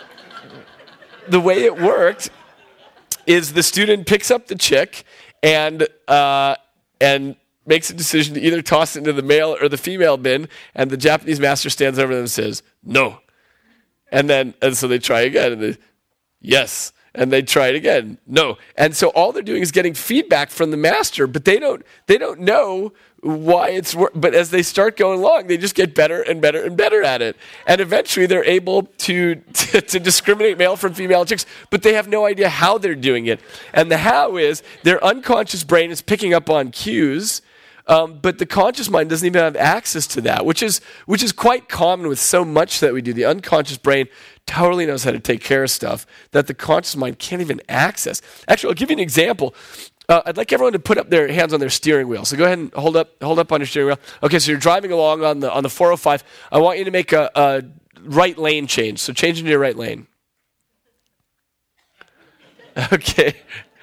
The way it worked is the student picks up the chick and uh, and makes a decision to either toss it into the male or the female bin, and the Japanese master stands over them and says, no. And then, and so they try again, and they, yes. And they try it again. No. And so all they're doing is getting feedback from the master, but they don't they don't know why it's wor- but as they start going along, they just get better and better and better at it. And eventually they're able to, to, to discriminate male from female chicks, but they have no idea how they're doing it. And the how is their unconscious brain is picking up on cues Um, but the conscious mind doesn't even have access to that, which is which is quite common with so much that we do. The unconscious brain totally knows how to take care of stuff that the conscious mind can't even access. Actually, I'll give you an example. Uh, I'd like everyone to put up their hands on their steering wheel. So go ahead and hold up hold up on your steering wheel. Okay, so you're driving along on the on the four oh five. I want you to make a, a right lane change. So change into your right lane. Okay.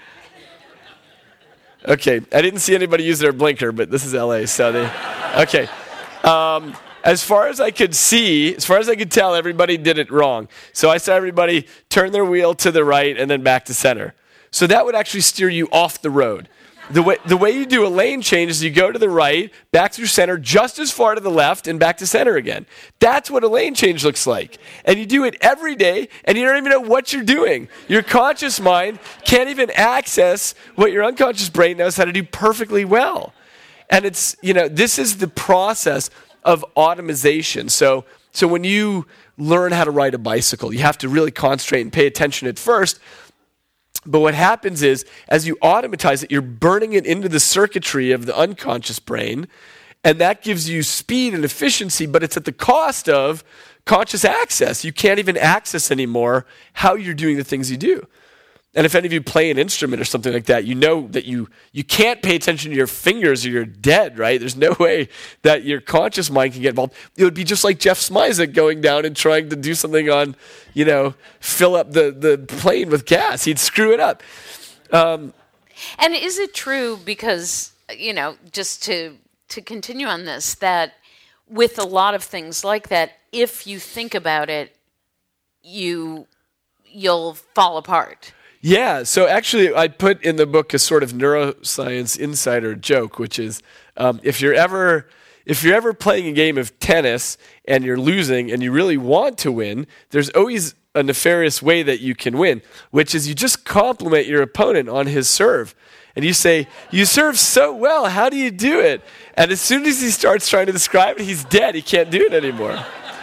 Okay, I didn't see anybody use their blinker, but this is L A, so they... Okay. Um, as far as I could see, as far as I could tell, everybody did it wrong. So I saw everybody turn their wheel to the right and then back to center. So that would actually steer you off the road. The way, the way you do a lane change is you go to the right, back through center, just as far to the left, and back to center again. That's what a lane change looks like. And you do it every day, and you don't even know what you're doing. Your conscious mind can't even access what your unconscious brain knows how to do perfectly well. And it's, you know, this is the process of automation. So, so when you learn how to ride a bicycle, you have to really concentrate and pay attention at first. But what happens is, as you automatize it, you're burning it into the circuitry of the unconscious brain, and that gives you speed and efficiency, but it's at the cost of conscious access. You can't even access anymore how you're doing the things you do. And if any of you play an instrument or something like that, you know that you, you can't pay attention to your fingers or you're dead, right? There's no way that your conscious mind can get involved. It would be just like Jeff Smizek going down and trying to do something on, you know, fill up the, the plane with gas. He'd screw it up. Um, and is it true, because, you know, just to to continue on this, that with a lot of things like that, if you think about it, you you'll fall apart? Yeah, so actually I put in the book a sort of neuroscience insider joke, which is um, if you're ever if you're ever playing a game of tennis and you're losing and you really want to win, there's always a nefarious way that you can win, which is you just compliment your opponent on his serve. And you say, "You serve so well, how do you do it?" And as soon as he starts trying to describe it, he's dead. He can't do it anymore.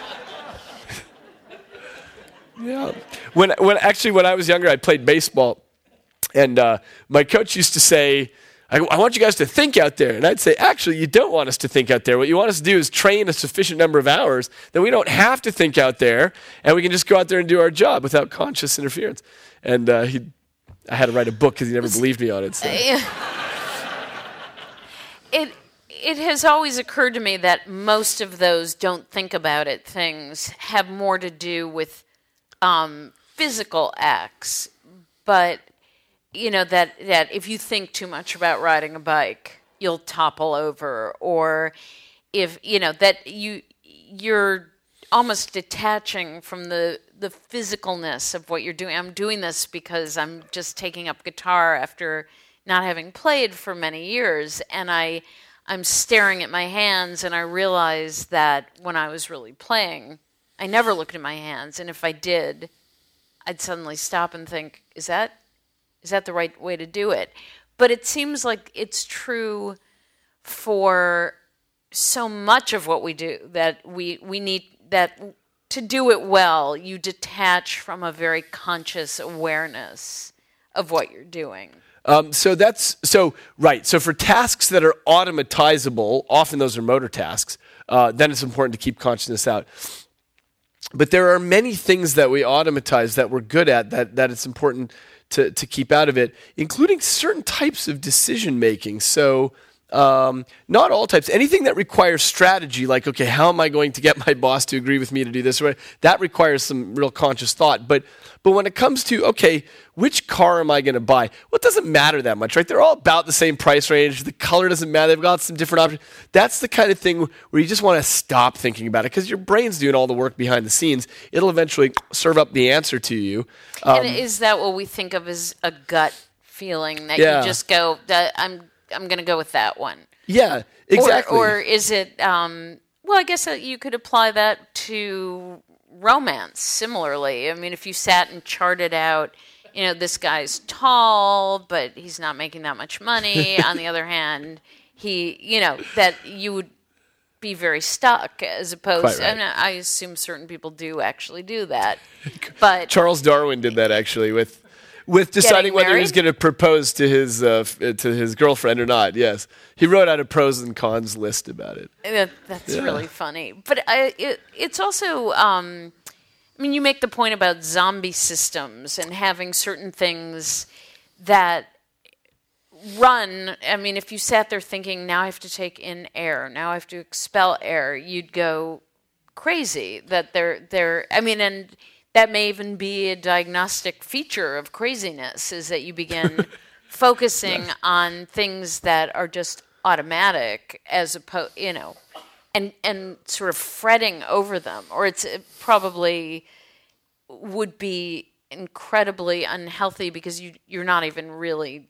Yeah. When when actually when I was younger, I played baseball, and uh, my coach used to say, I, "I want you guys to think out there," and I'd say, "Actually, you don't want us to think out there. What you want us to do is train a sufficient number of hours that we don't have to think out there, and we can just go out there and do our job without conscious interference." And uh, he, I had to write a book because he never believed me on it. So. It it has always occurred to me that most of those "don't think about it" things have more to do with Um, physical acts, but you know that that if you think too much about riding a bike, you'll topple over, or if you know that you you're almost detaching from the the physicalness of what you're doing. I'm doing this because I'm just taking up guitar after not having played for many years, and I I'm staring at my hands, and I realize that when I was really playing, I never looked at my hands, and if I did, I'd suddenly stop and think, is that is that the right way to do it? But it seems like it's true for so much of what we do, that we, we need, that to do it well, you detach from a very conscious awareness of what you're doing. Um, so that's, so, right, so for tasks that are automatizable, often those are motor tasks, uh, then it's important to keep consciousness out. But there are many things that we automatize that we're good at that, that it's important to, to keep out of it, including certain types of decision making. So um, not all types. Anything that requires strategy, like, okay, how am I going to get my boss to agree with me to do this? That requires some real conscious thought. But but when it comes to, okay, which car am I going to buy? Well, it doesn't matter that much, right? They're all about the same price range. The color doesn't matter. They've got some different options. That's the kind of thing where you just want to stop thinking about it because your brain's doing all the work behind the scenes. It'll eventually serve up the answer to you. Um, and is that what we think of as a gut feeling, that yeah. you just go, I'm I'm going to go with that one? Yeah, exactly. Or, or is it, um, well, I guess that you could apply that to romance similarly. I mean, if you sat and charted out, you know, this guy's tall, but he's not making that much money. On the other hand, he, you know, that you would be very stuck as opposed to, right. I, mean, I assume certain people do actually do that. But Charles Darwin did that actually with with deciding whether married? he's going to propose to his uh, f- to his girlfriend or not. Yes, he wrote out a pros and cons list about it. That, that's Yeah. really funny. But I, it, it's also, um, I mean, you make the point about zombie systems and having certain things that run. I mean, if you sat there thinking, now I have to take in air, now I have to expel air, you'd go crazy. That they're, they're, I mean, and that may even be a diagnostic feature of craziness, is that you begin focusing yes. on things that are just automatic, as opposed, you know, and and sort of fretting over them, or it's it probably would be incredibly unhealthy because you you're not even really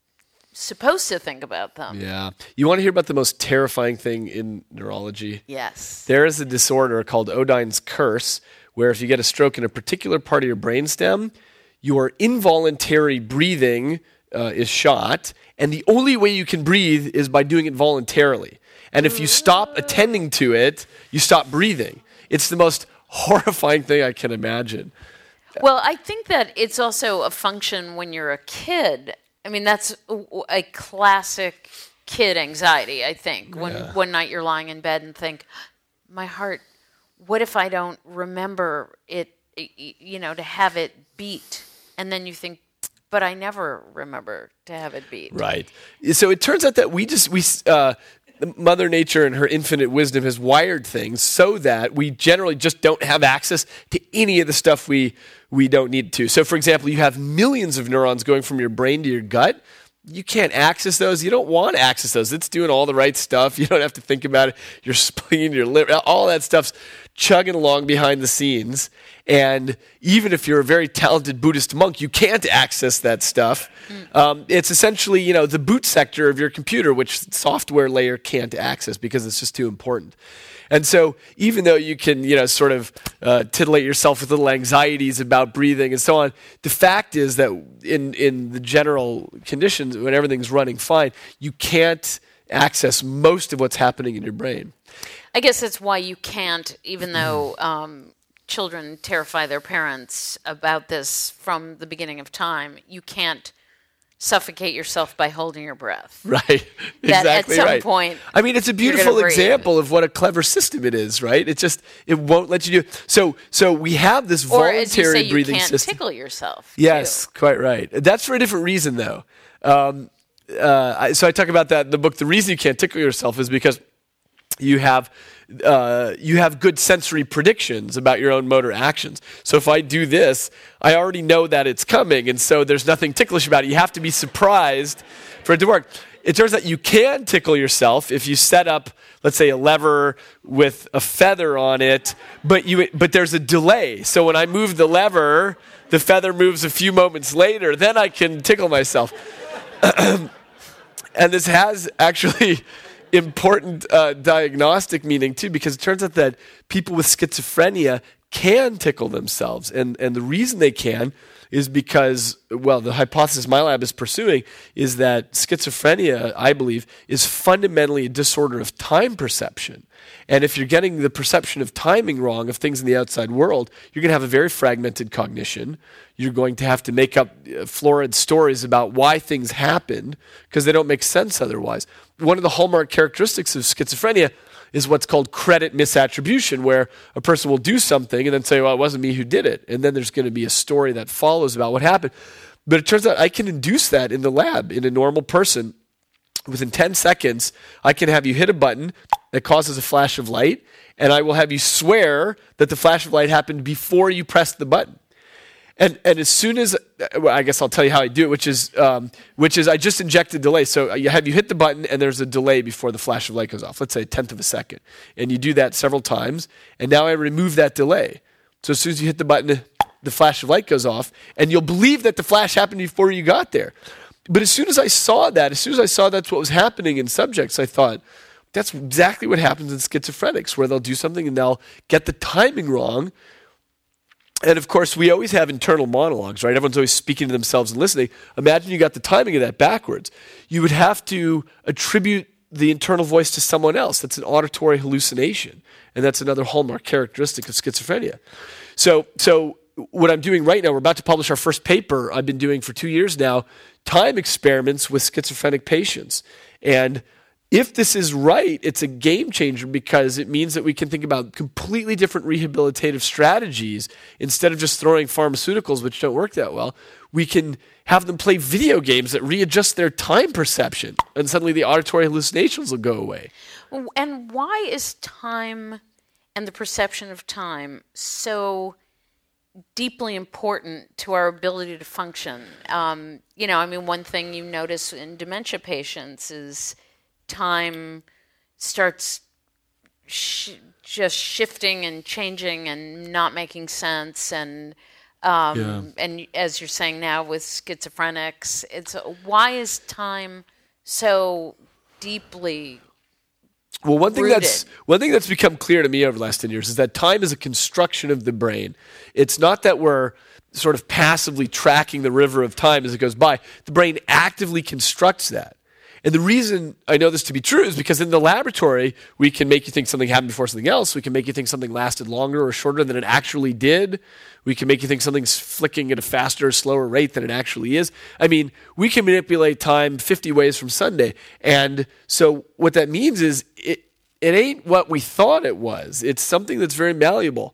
supposed to think about them. Yeah. You want to hear about the most terrifying thing in neurology? Yes. There is a disorder called Odine's curse, where if you get a stroke in a particular part of your brainstem, your involuntary breathing uh, is shot, and the only way you can breathe is by doing it voluntarily. And if you stop attending to it, you stop breathing. It's the most horrifying thing I can imagine. Well, I think that it's also a function when you're a kid. I mean, that's a, a classic kid anxiety, I think. When Yeah. one night you're lying in bed and think, my heart, what if I don't remember it, you know, to have it beat? And then you think, but I never remember to have it beat. Right. So it turns out that we just, we, uh, Mother Nature and her infinite wisdom has wired things so that we generally just don't have access to any of the stuff we we don't need to. So, for example, you have millions of neurons going from your brain to your gut. You can't access those. You don't want to access those. It's doing all the right stuff. You don't have to think about it. Your spleen, your liver, all that stuff's chugging along behind the scenes. And even if you're a very talented Buddhist monk, you can't access that stuff. Mm. Um, it's essentially, you know, the boot sector of your computer, which software layer can't access because it's just too important. And so even though you can, you know, sort of uh, titillate yourself with little anxieties about breathing and so on, the fact is that in, in the general conditions, when everything's running fine, you can't access most of what's happening in your brain. I guess that's why you can't, even though um, children terrify their parents about this from the beginning of time, you can't suffocate yourself by holding your breath. Right. That Exactly at some right. point, I mean, it's a beautiful example of what a clever system it is, right? It just, it won't let you do. So, so we have this or voluntary as you say, breathing you can't system. tickle yourself. Yes, too. quite right. That's for a different reason, though. Um, uh, I, so I talk about that in the book. The reason you can't tickle yourself is because you have uh, you have good sensory predictions about your own motor actions. So if I do this, I already know that it's coming, and so there's nothing ticklish about it. You have to be surprised for it to work. It turns out you can tickle yourself if you set up, let's say, a lever with a feather on it, but you but there's a delay. So when I move the lever, the feather moves a few moments later. Then I can tickle myself. And this has actually important uh, diagnostic meaning too, because it turns out that people with schizophrenia can tickle themselves, and and the reason they can is because, well, the hypothesis my lab is pursuing is that schizophrenia, I believe, is fundamentally a disorder of time perception. And if you're getting the perception of timing wrong of things in the outside world, you're going to have a very fragmented cognition. You're going to have to make up uh, florid stories about why things happened because they don't make sense otherwise. One of the hallmark characteristics of schizophrenia is what's called credit misattribution, where a person will do something and then say, well, it wasn't me who did it. And then there's going to be a story that follows about what happened. But it turns out I can induce that in the lab in a normal person. Within ten seconds, I can have you hit a button that causes a flash of light, and I will have you swear that the flash of light happened before you pressed the button. And and as soon as, well, I guess I'll tell you how I do it, which is um, which is I just inject a delay. So you have you hit the button, and there's a delay before the flash of light goes off. Let's say a tenth of a second. And you do that several times, and now I remove that delay. So as soon as you hit the button, the flash of light goes off, and you'll believe that the flash happened before you got there. But as soon as I saw that, as soon as I saw that's what was happening in subjects, I thought, that's exactly what happens in schizophrenics, where they'll do something and they'll get the timing wrong. And of course, we always have internal monologues, right? Everyone's always speaking to themselves and listening. Imagine you got the timing of that backwards. You would have to attribute the internal voice to someone else. That's an auditory hallucination. And that's another hallmark characteristic of schizophrenia. So, so what I'm doing right now, we're about to publish our first paper I've been doing for two years now, time experiments with schizophrenic patients. And if this is right, it's a game changer because it means that we can think about completely different rehabilitative strategies. Instead of just throwing pharmaceuticals, which don't work that well, we can have them play video games that readjust their time perception, and suddenly the auditory hallucinations will go away. And why is time and the perception of time so deeply important to our ability to function? Um, you know, I mean, one thing you notice in dementia patients is time starts sh- just shifting and changing and not making sense. And um, yeah. and as you're saying now with schizophrenics, it's why is time so deeply Well, one thing rooted? that's one thing that's become clear to me over the last ten years is that time is a construction of the brain. It's not that we're sort of passively tracking the river of time as it goes by. The brain actively constructs that. And the reason I know this to be true is because in the laboratory, we can make you think something happened before something else. We can make you think something lasted longer or shorter than it actually did. We can make you think something's flicking at a faster or slower rate than it actually is. I mean, we can manipulate time fifty ways from Sunday. And so what that means is it, it ain't what we thought it was. It's something that's very malleable.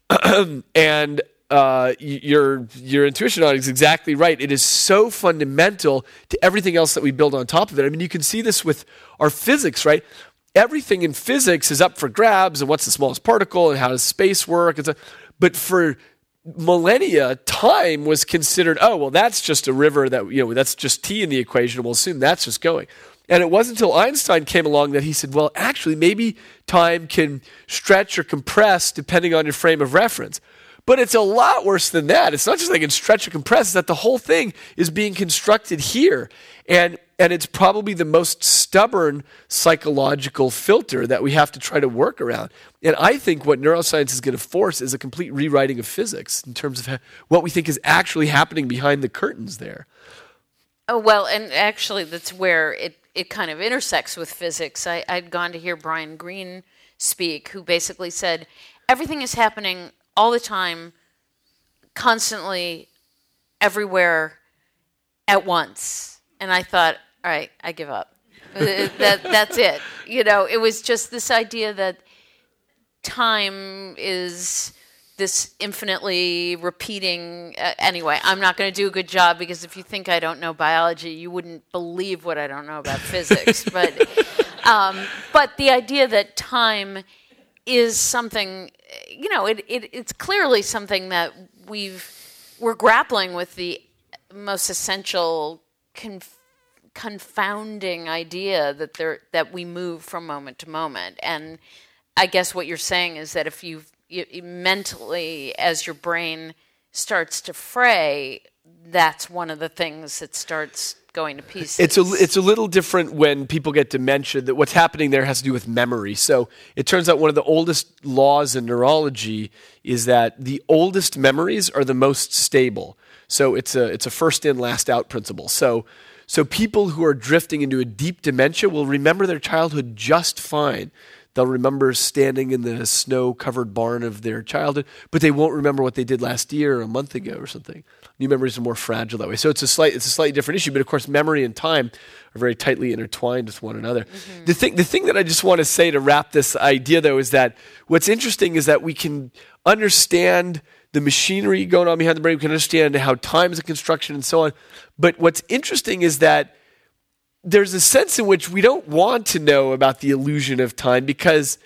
and Uh, your your intuition on it is exactly right. It is so fundamental to everything else that we build on top of it. I mean, you can see this with our physics, right? Everything in physics is up for grabs, and what's the smallest particle, and how does space work, and so, but for millennia, time was considered, oh, well, that's just a river that, you know, that's just t in the equation, and we'll assume that's just going. And it wasn't until Einstein came along that he said, well, actually, maybe time can stretch or compress depending on your frame of reference. But it's a lot worse than that. It's not just like it can stretch or compress, it's that the whole thing is being constructed here. And and it's probably the most stubborn psychological filter that we have to try to work around. And I think what neuroscience is going to force is a complete rewriting of physics in terms of what we think is actually happening behind the curtains there. Oh, well, and actually that's where it, it kind of intersects with physics. I, I'd gone to hear Brian Greene speak, who basically said, everything is happening all the time, constantly, everywhere, at once. And I thought, all right, I give up. that, that's it. You know, it was just this idea that time is this infinitely repeating. Uh, anyway, I'm not going to do a good job because if you think I don't know biology, you wouldn't believe what I don't know about physics. But, um, but the idea that time is something, you know, it, it it's clearly something that we've we're grappling with, the most essential conf- confounding idea that there that we move from moment to moment. And I guess what you're saying is that if you mentally, as your brain starts to fray, that's one of the things that starts going to pieces. It's a, it's a little different when people get dementia. That what's happening there has to do with memory. So it turns out one of the oldest laws in neurology is that the oldest memories are the most stable. So it's a it's a first in, last out principle. So so people who are drifting into a deep dementia will remember their childhood just fine. They'll remember standing in the snow-covered barn of their childhood, but they won't remember what they did last year or a month ago or something. New memories are more fragile that way. So it's a slight, it's a slightly different issue, but of course memory and time are very tightly intertwined with one another. Mm-hmm. The thing, the thing that I just want to say to wrap this idea, though, is that what's interesting is that we can understand the machinery going on behind the brain, we can understand how time is a construction and so on, but what's interesting is that there's a sense in which we don't want to know about the illusion of time because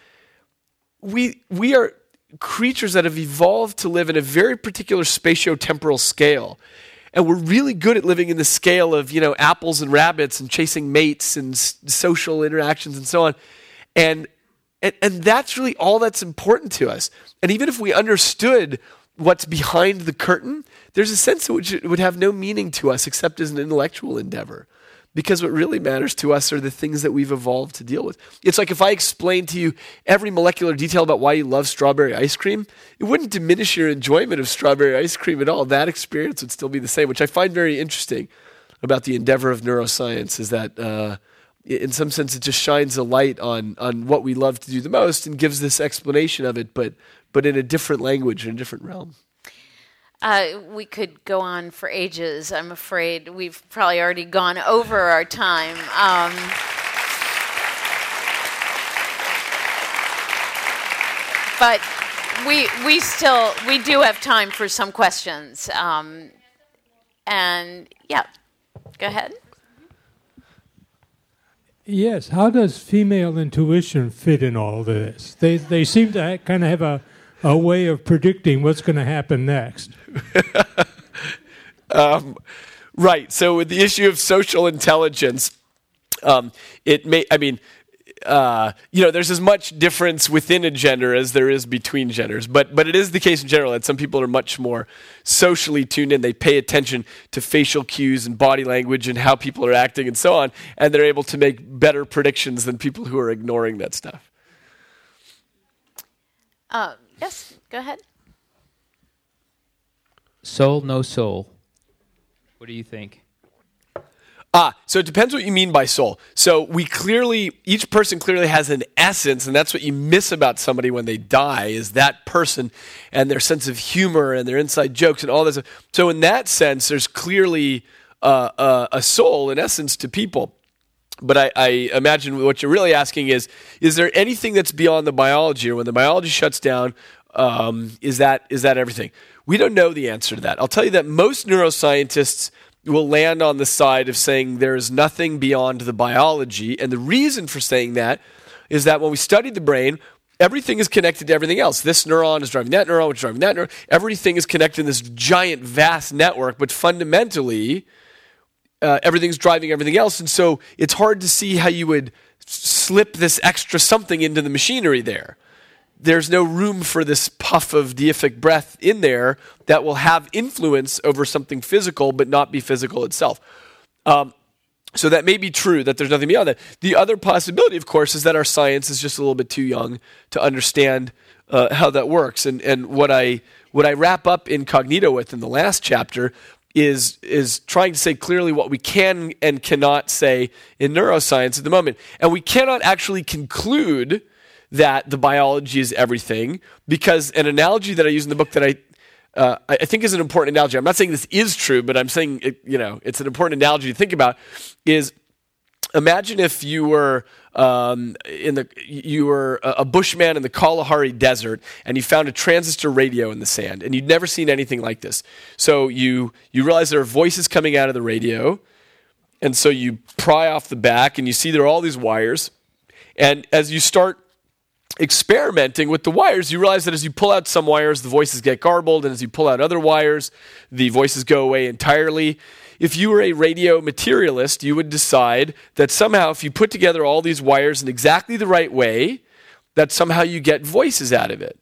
we we are creatures that have evolved to live in a very particular spatio-temporal scale. And we're really good at living in the scale of, you know, apples and rabbits and chasing mates and s- social interactions and so on. And, and and that's really all that's important to us. And even if we understood what's behind the curtain, there's a sense in which it would have no meaning to us except as an intellectual endeavor. Because what really matters to us are the things that we've evolved to deal with. It's like if I explained to you every molecular detail about why you love strawberry ice cream, it wouldn't diminish your enjoyment of strawberry ice cream at all. That experience would still be the same, which I find very interesting about the endeavor of neuroscience, is that uh, in some sense it just shines a light on on what we love to do the most and gives this explanation of it, but but in a different language, in a different realm. Uh, we could go on for ages. I'm afraid we've probably already gone over our time. Um, but we we still we do have time for some questions. Um, and yeah, go ahead. Yes. How does female intuition fit in all this? They they seem to ha- kind of have a a way of predicting what's going to happen next. um, right. So with the issue of social intelligence, um, it may, I mean, uh, you know, there's as much difference within a gender as there is between genders. But but it is the case in general that some people are much more socially tuned in. They pay attention to facial cues and body language and how people are acting and so on, and they're able to make better predictions than people who are ignoring that stuff. Uh, yes, go ahead. Soul, no soul. What do you think? Ah, so it depends what you mean by soul. So we clearly, each person clearly has an essence, and that's what you miss about somebody when they die, is that person and their sense of humor and their inside jokes and all this. So in that sense, there's clearly uh, uh, a soul, an essence to people. But I, I imagine what you're really asking is, is there anything that's beyond the biology, or when the biology shuts down, um, is that is that everything? We don't know the answer to that. I'll tell you that most neuroscientists will land on the side of saying there is nothing beyond the biology. And the reason for saying that is that when we study the brain, everything is connected to everything else. This neuron is driving that neuron, which is driving that neuron. Everything is connected in this giant, vast network, but fundamentally, Uh, everything's driving everything else, and so it's hard to see how you would slip this extra something into the machinery there. There's no room for this puff of deific breath in there that will have influence over something physical but not be physical itself. Um, so that may be true, that there's nothing beyond that. The other possibility, of course, is that our science is just a little bit too young to understand uh, how that works. And and what I what I wrap up Incognito with in the last chapter is is trying to say clearly what we can and cannot say in neuroscience at the moment. And we cannot actually conclude that the biology is everything, because an analogy that I use in the book that I uh, I think is an important analogy. I'm not saying this is true, but I'm saying it, you know, it's an important analogy to think about, is imagine if you were um, in the you were a bushman in the Kalahari Desert, and you found a transistor radio in the sand, and you'd never seen anything like this. So you you realize there are voices coming out of the radio, and so you pry off the back, and you see there are all these wires. And as you start experimenting with the wires, you realize that as you pull out some wires, the voices get garbled, and as you pull out other wires, the voices go away entirely. If you were a radio materialist, you would decide that somehow if you put together all these wires in exactly the right way, that somehow you get voices out of it.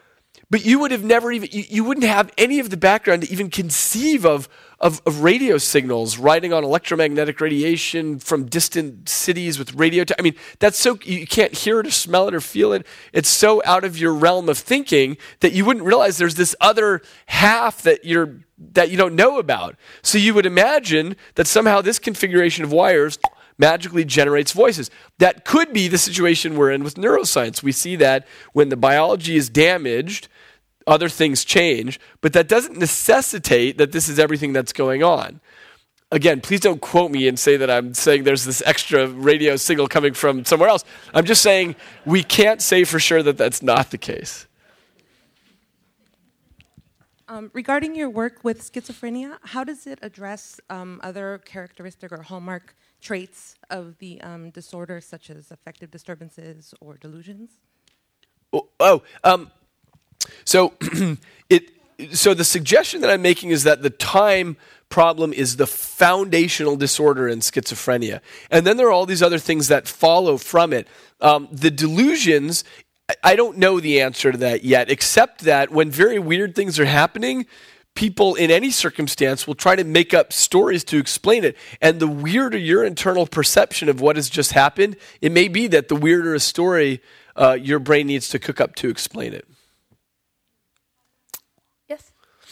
But you would have never even, you, you wouldn't have any of the background to even conceive of, of, of radio signals riding on electromagnetic radiation from distant cities with radio. T- I mean, that's so, you can't hear it or smell it or feel it. It's so out of your realm of thinking that you wouldn't realize there's this other half that you're that you don't know about. So you would imagine that somehow this configuration of wires magically generates voices. That could be the situation we're in with neuroscience. We see that when the biology is damaged, other things change, but that doesn't necessitate that this is everything that's going on. Again, please don't quote me and say that I'm saying there's this extra radio signal coming from somewhere else. I'm just saying we can't say for sure that that's not the case. Um, regarding your work with schizophrenia, how does it address um, other characteristic or hallmark traits of the um, disorder, such as affective disturbances or delusions? Oh, oh um, so it. So the suggestion that I'm making is that the time problem is the foundational disorder in schizophrenia, and then there are all these other things that follow from it. Um, the delusions, I don't know the answer to that yet, except that when very weird things are happening, people in any circumstance will try to make up stories to explain it. And the weirder your internal perception of what has just happened, it may be that the weirder a story uh, your brain needs to cook up to explain it. Yes?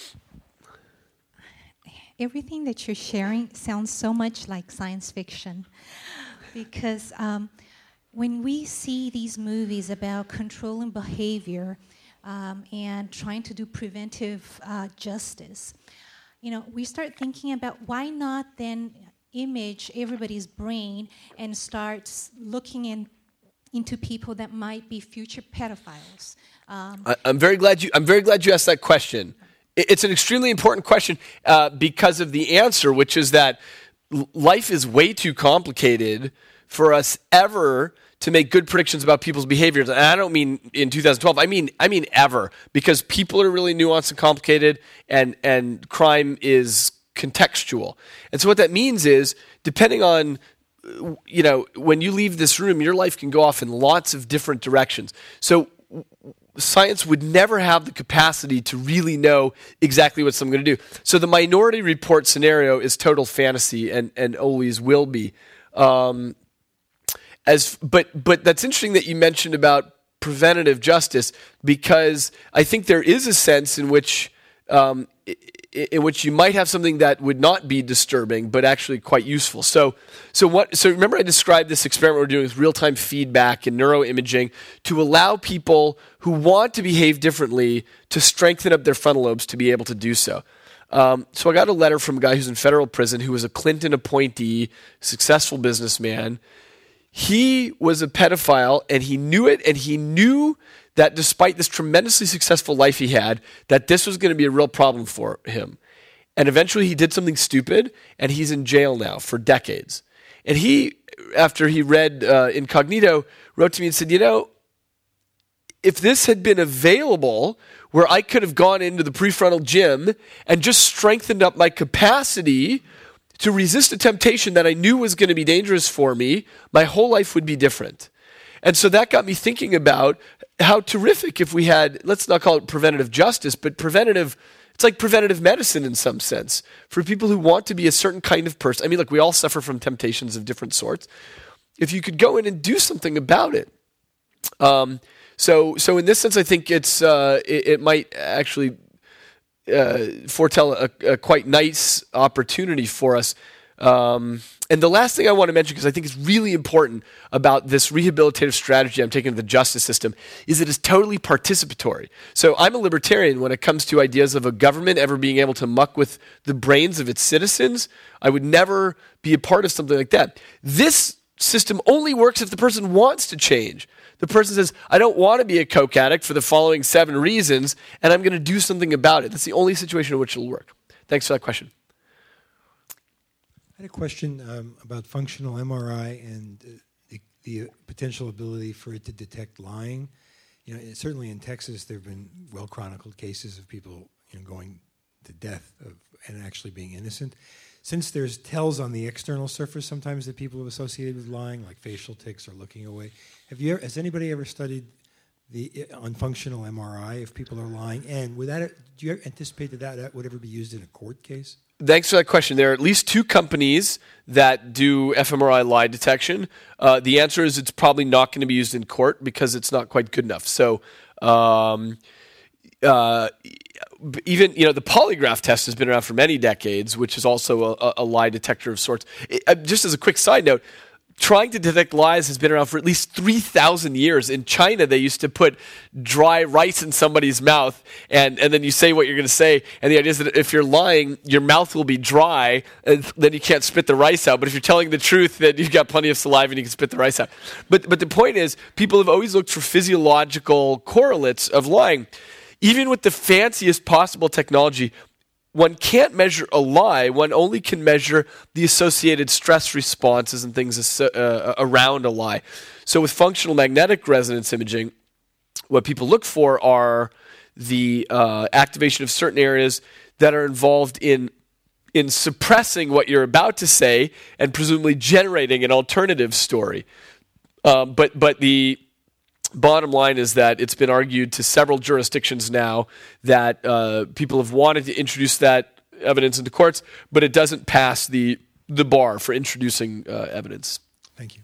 Everything that you're sharing sounds so much like science fiction, because um, when we see these movies about controlling behavior, um, and trying to do preventive uh, justice, you know, we start thinking about why not then image everybody's brain and start looking in, into people that might be future pedophiles. Um, I, I'm very glad you. I'm very glad you asked that question. It, it's an extremely important question uh, because of the answer, which is that l- life is way too complicated for us ever to make good predictions about people's behaviors. And I don't mean in two thousand twelve. I mean I mean ever, because people are really nuanced and complicated, and and crime is contextual. And so what that means is, depending on, you know, when you leave this room, your life can go off in lots of different directions. So science would never have the capacity to really know exactly what someone's going to do. So the Minority Report scenario is total fantasy, and, and always will be. Um, as but but that's interesting that you mentioned about preventative justice, because I think there is a sense in which um, in which you might have something that would not be disturbing, but actually quite useful. So, so what? So remember, I described this experiment we're doing with real-time feedback and neuroimaging to allow people who want to behave differently to strengthen up their frontal lobes to be able to do so. Um, so I got a letter from a guy who's in federal prison who was a Clinton appointee, successful businessman. He was a pedophile, and he knew it, and he knew that despite this tremendously successful life he had, that this was going to be a real problem for him. And eventually he did something stupid, and he's in jail now for decades. And he, after he read uh, Incognito, wrote to me and said, you know, if this had been available where I could have gone into the prefrontal gym and just strengthened up my capacity to resist a temptation that I knew was going to be dangerous for me, my whole life would be different. And so that got me thinking about how terrific if we had, let's not call it preventative justice, but preventative, it's like preventative medicine in some sense for people who want to be a certain kind of person. I mean, look, we all suffer from temptations of different sorts. If you could go in and do something about it. Um, so so in this sense, I think it's uh, it, it might actually uh, foretell a, a quite nice opportunity for us. Um, and the last thing I want to mention, because I think it's really important about this rehabilitative strategy I'm taking to the justice system, is it is totally participatory. So I'm a libertarian when it comes to ideas of a government ever being able to muck with the brains of its citizens. I would never be a part of something like that. This system only works if the person wants to change. The person says, I don't want to be a coke addict for the following seven reasons, and I'm going to do something about it. That's the only situation in which it'll work. Thanks for that question. I had a question um, about functional M R I and uh, the, the potential ability for it to detect lying. You know, it, certainly in Texas, there have been well-chronicled cases of people, you know, going to death of, and actually being innocent. Since there's tells on the external surface sometimes that people have associated with lying, like facial tics or looking away, have you ever, has anybody ever studied the on functional M R I if people are lying? And would that, do you anticipate that that would ever be used in a court case? Thanks for that question. There are at least two companies that do fMRI lie detection. Uh, the answer is it's probably not going to be used in court because it's not quite good enough. So um, uh, even, you know, the polygraph test has been around for many decades, which is also a, a lie detector of sorts. It, uh, just as a quick side note, trying to detect lies has been around for at least three thousand years. In China, they used to put dry rice in somebody's mouth, and, and then you say what you're going to say, and the idea is that if you're lying, your mouth will be dry, and then you can't spit the rice out. But if you're telling the truth, then you've got plenty of saliva and you can spit the rice out. But, but the point is, people have always looked for physiological correlates of lying. Even with the fanciest possible technology, one can't measure a lie. One only can measure the associated stress responses and things uh, around a lie. So with functional magnetic resonance imaging, what people look for are the uh, activation of certain areas that are involved in in suppressing what you're about to say and presumably generating an alternative story. Um, but but the bottom line is that it's been argued to several jurisdictions now that uh, people have wanted to introduce that evidence into courts, but it doesn't pass the the bar for introducing uh, evidence. Thank you.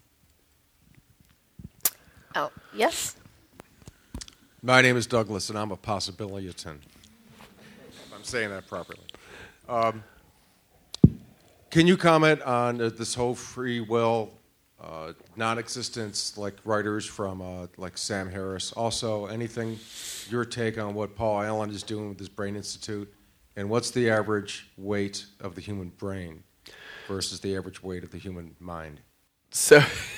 Oh, yes? My name is Douglas, and I'm a possibilitan. If I'm saying that properly. Um, can you comment on uh, this whole free will Uh, non-existence, like writers from uh, like Sam Harris. Also, anything your take on what Paul Allen is doing with his Brain Institute, and what's the average weight of the human brain versus the average weight of the human mind? So,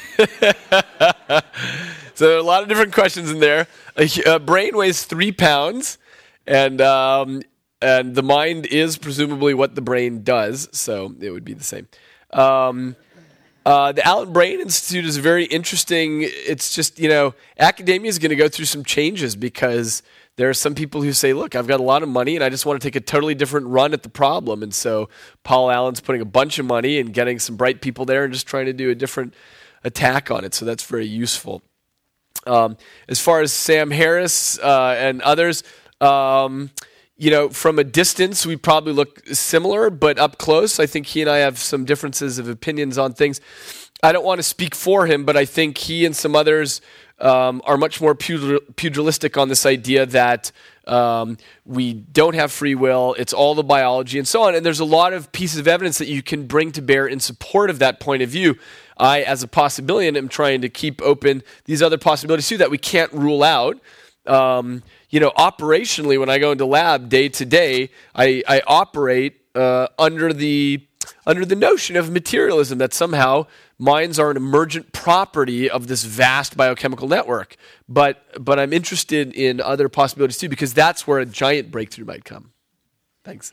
so there are a lot of different questions in there. A, a brain weighs three pounds, and um, and the mind is presumably what the brain does, so it would be the same. Um, uh, the Allen Brain Institute is very interesting. It's just, you know, academia is going to go through some changes because there are some people who say, look, I've got a lot of money and I just want to take a totally different run at the problem. And so Paul Allen's putting a bunch of money and getting some bright people there and just trying to do a different attack on it. So that's very useful. Um, as far as Sam Harris uh, and others, um, you know, from a distance, we probably look similar, but up close, I think he and I have some differences of opinions on things. I don't want to speak for him, but I think he and some others um, are much more pugil- pugilistic on this idea that um, we don't have free will, it's all the biology and so on. And there's a lot of pieces of evidence that you can bring to bear in support of that point of view. I, as a possibilian, am trying to keep open these other possibilities too that we can't rule out. Um, you know, operationally, when I go into lab day to day, I, I operate uh, under the under the notion of materialism, that somehow minds are an emergent property of this vast biochemical network. But but I'm interested in other possibilities too, because that's where a giant breakthrough might come. Thanks.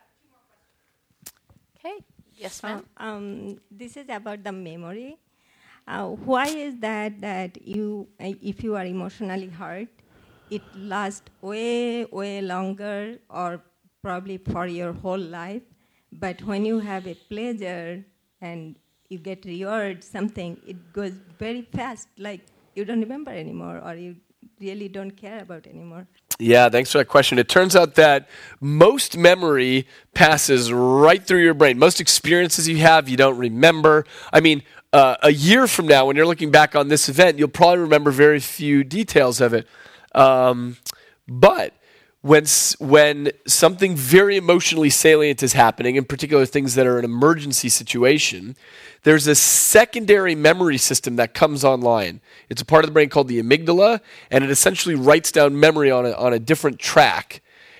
Okay. Yes, ma'am. Uh, um, this is about the memory. Uh, why is that that you, uh, if you are emotionally hurt, it lasts way, way longer, or probably for your whole life. But when you have a pleasure and you get reward something, it goes very fast, like you don't remember anymore, or you really don't care about anymore. Yeah, thanks for that question. It turns out that most memory passes right through your brain. Most experiences you have, you don't remember. I mean, uh, a year from now, when you're looking back on this event, you'll probably remember very few details of it. Um, but when when something very emotionally salient is happening, in particular things that are an emergency situation, there's a secondary memory system that comes online. It's a part of the brain called the amygdala, and it essentially writes down memory on a, on a different track.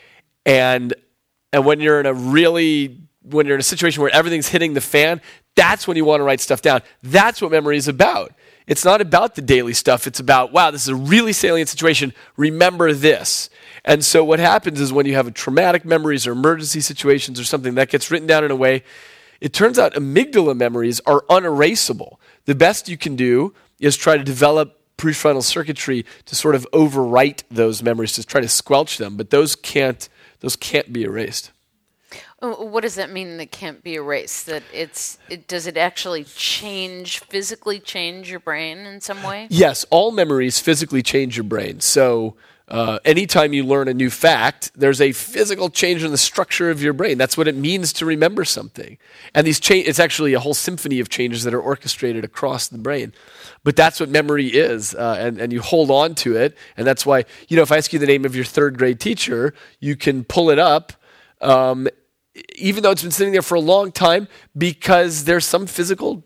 And and when you're in a really when you're in a situation where everything's hitting the fan, that's when you want to write stuff down. That's what memory is about. It's not about the daily stuff. It's about, wow, this is a really salient situation. Remember this. And so what happens is when you have a traumatic memories or emergency situations or something that gets written down in a way, it turns out amygdala memories are unerasable. The best you can do is try to develop prefrontal circuitry to sort of overwrite those memories, to try to squelch them. But those can't, those can't be erased. What does that mean that can't be erased? That it's it, does it actually change, physically change your brain in some way? Yes, all memories physically change your brain. So uh, anytime you learn a new fact, there's a physical change in the structure of your brain. That's what it means to remember something. And these cha- it's actually a whole symphony of changes that are orchestrated across the brain. But that's what memory is, uh, and, and you hold on to it. And that's why, you know, if I ask you the name of your third grade teacher, you can pull it up, um, even though it's been sitting there for a long time, because there's some physical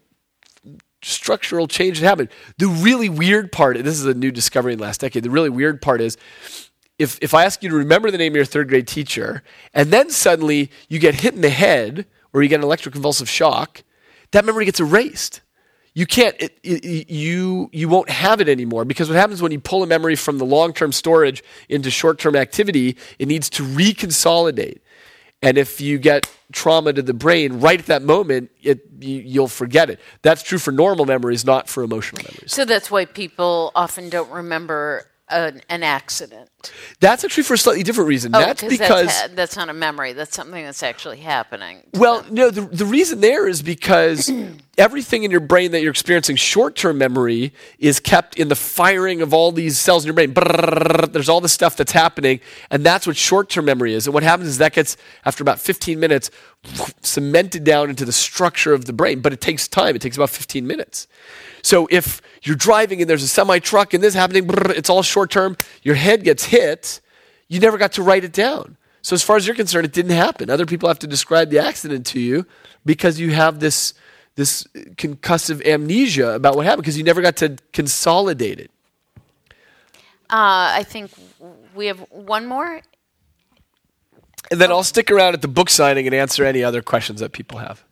structural change that happened. The really weird part, and this is a new discovery in the last decade, the really weird part is if, if I ask you to remember the name of your third grade teacher, and then suddenly you get hit in the head or you get an electroconvulsive shock, that memory gets erased. You can't, it, it, you you won't have it anymore, because what happens when you pull a memory from the long-term storage into short-term activity, it needs to reconsolidate. And if you get trauma to the brain right at that moment, it, you, you'll forget it. That's true for normal memories, not for emotional memories. So that's why people often don't remember an, an accident. That's actually for a slightly different reason. Oh, that's because that's, ha- that's not a memory. That's something that's actually happening. Well, them. no, the, the reason there is because everything in your brain that you're experiencing short-term memory is kept in the firing of all these cells in your brain. Brrr, there's all this stuff that's happening, and that's what short-term memory is. And what happens is that gets, after about fifteen minutes, cemented down into the structure of the brain. But it takes time. It takes about fifteen minutes. So if you're driving and there's a semi-truck and this is happening, brrr, it's all short-term, your head gets hit, you never got to write it down. So as far as you're concerned, it didn't happen. Other people have to describe the accident to you because you have this, this concussive amnesia about what happened because you never got to consolidate it. Uh, I think we have one more. And then I'll stick around at the book signing and answer any other questions that people have.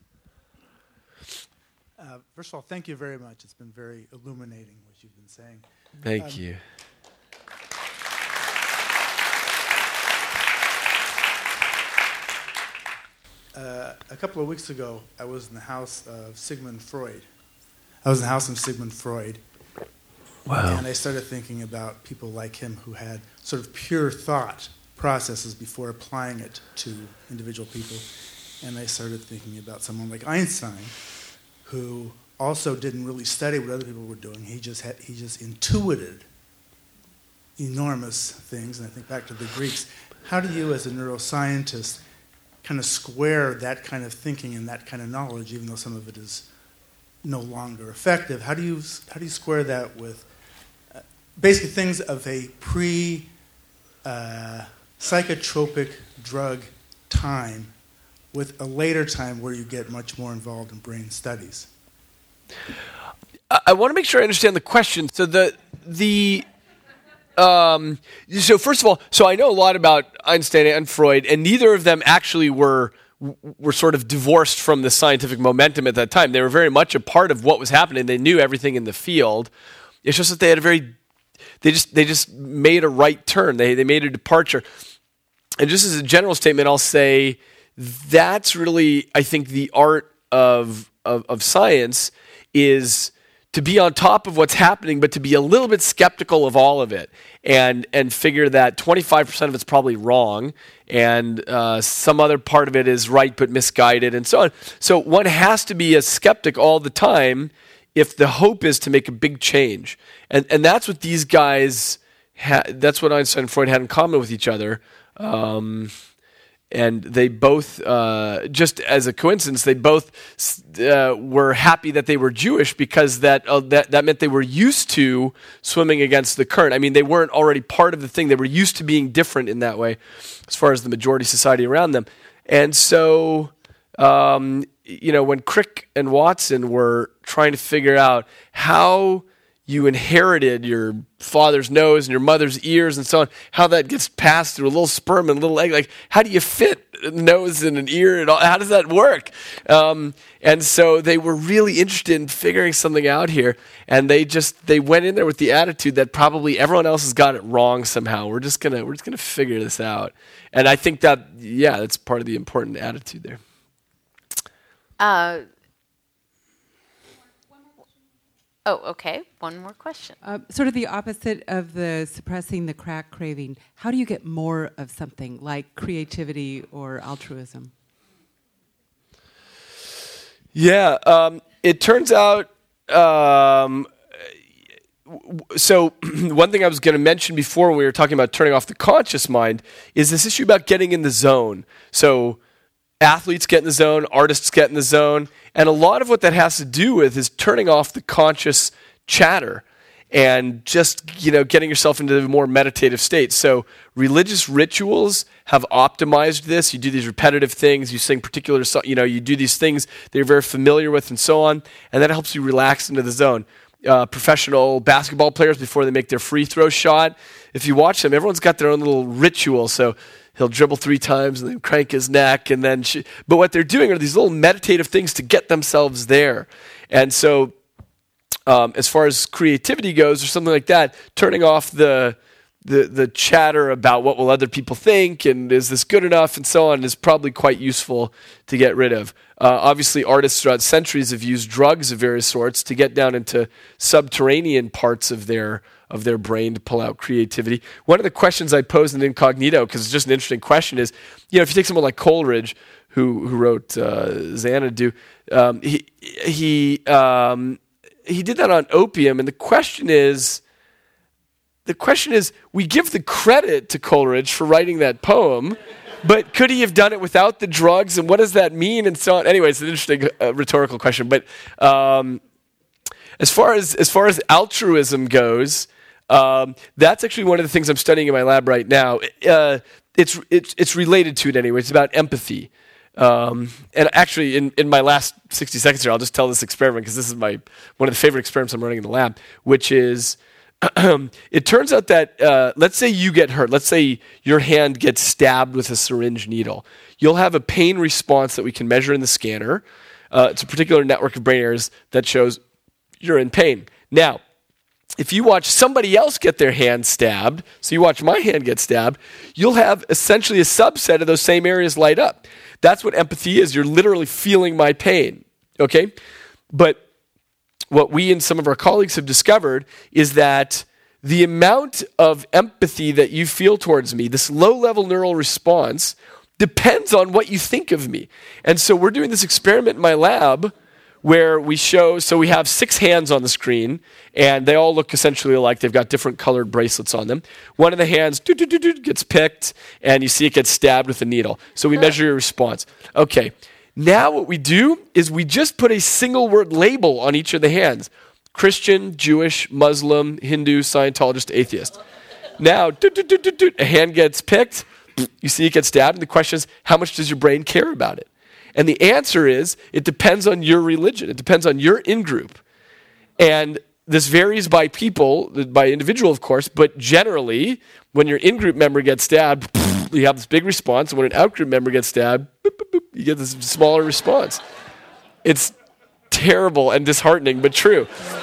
Uh, first of all, thank you very much. It's been very illuminating what you've been saying. Thank um, you. Uh, a couple of weeks ago, I was in the house of Sigmund Freud. I was in the house of Sigmund Freud. Wow. And I started thinking about people like him who had sort of pure thought processes before applying it to individual people. And I started thinking about someone like Einstein, who also didn't really study what other people were doing. He just had, he just intuited enormous things. And I think back to the Greeks. How do you, as a neuroscientist, kind of square that kind of thinking and that kind of knowledge, even though some of it is no longer effective? How do you how do you square that with uh, basically things of a pre uh, psychotropic drug time with a later time where you get much more involved in brain studies? I, I want to make sure I understand the question. So the the um, so first of all, so I know a lot about Einstein and Freud, and neither of them actually were were sort of divorced from the scientific momentum at that time. They were very much a part of what was happening. They knew everything in the field. It's just that they had a very they just they just made a right turn. They they made a departure. And just as a general statement, I'll say that's really, I think, the art of of, of science is to be on top of what's happening, but to be a little bit skeptical of all of it, and and figure that twenty-five percent of it's probably wrong, and uh, some other part of it is right but misguided, and so on. So one has to be a skeptic all the time if the hope is to make a big change, and and that's what these guys ha- that's what Einstein and Freud had in common with each other. Um, And they both, uh, just as a coincidence, they both uh, were happy that they were Jewish because that, uh, that that meant they were used to swimming against the current. I mean, they weren't already part of the thing. They were used to being different in that way as far as the majority society around them. And so, um, you know, when Crick and Watson were trying to figure out how you inherited your father's nose and your mother's ears and so on, how that gets passed through a little sperm and a little egg. Like, how do you fit a nose and an ear and all? How does that work? Um, and so they were really interested in figuring something out here. And they just, they went in there with the attitude that probably everyone else has got it wrong somehow. We're just gonna, we're just gonna figure this out. And I think that, yeah, that's part of the important attitude there. Uh, Oh, okay. One more question. Uh, sort of the opposite of the suppressing the crack craving. How do you get more of something like creativity or altruism? Yeah, um, it turns out. Um, so one thing I was going to mention before when we were talking about turning off the conscious mind is this issue about getting in the zone. So athletes get in the zone, artists get in the zone, and a lot of what that has to do with is turning off the conscious chatter and just, you know, getting yourself into a more meditative state. So religious rituals have optimized this. You do these repetitive things, you sing particular, so- you know, you do these things that you're very familiar with and so on, and that helps you relax into the zone. Uh, professional basketball players, before they make their free throw shot, if you watch them, everyone's got their own little ritual. So he'll dribble three times and then crank his neck, and then. Sh- but what they're doing are these little meditative things to get themselves there. And so, um, as far as creativity goes, or something like that, turning off the the the chatter about what will other people think and is this good enough and so on is probably quite useful to get rid of. Uh, obviously, artists throughout centuries have used drugs of various sorts to get down into subterranean parts of their of their brain to pull out creativity. One of the questions I posed in Incognito, because it's just an interesting question, is, you know, if you take someone like Coleridge, who who wrote uh, Xanadu, um, he he um, he did that on opium, and the question is, the question is, we give the credit to Coleridge for writing that poem, but could he have done it without the drugs, and what does that mean, and so on. Anyway, it's an interesting uh, rhetorical question, but um, as far as as far as altruism goes. Um, that's actually one of the things I'm studying in my lab right now. Uh, it's it's it's related to it anyway. It's about empathy. Um, and actually, in, in my last sixty seconds here, I'll just tell this experiment because this is my one of the favorite experiments I'm running in the lab, which is it turns out that, uh, let's say you get hurt. Let's say your hand gets stabbed with a syringe needle. You'll have a pain response that we can measure in the scanner. Uh, it's a particular network of brain areas that shows you're in pain. Now, if you watch somebody else get their hand stabbed, so you watch my hand get stabbed, you'll have essentially a subset of those same areas light up. That's what empathy is. You're literally feeling my pain, okay? But what we and some of our colleagues have discovered is that the amount of empathy that you feel towards me, this low-level neural response, depends on what you think of me. And so we're doing this experiment in my lab where we show, so we have six hands on the screen, and they all look essentially alike. They've got different colored bracelets on them. One of the hands doo, doo, doo, doo, gets picked, and you see it gets stabbed with a needle. So we measure your response. Okay. Now what we do is we just put a single word label on each of the hands. Christian, Jewish, Muslim, Hindu, Scientologist, atheist. Now, doo, doo, doo, doo, doo, a hand gets picked, you see it gets stabbed, and the question is, how much does your brain care about it? And the answer is, it depends on your religion. It depends on your in-group. And this varies by people, by individual, of course, but generally, when your in-group member gets stabbed, you have this big response, and when an out-group member gets stabbed, boop, boop, boop, you get this smaller response. It's terrible and disheartening, but true.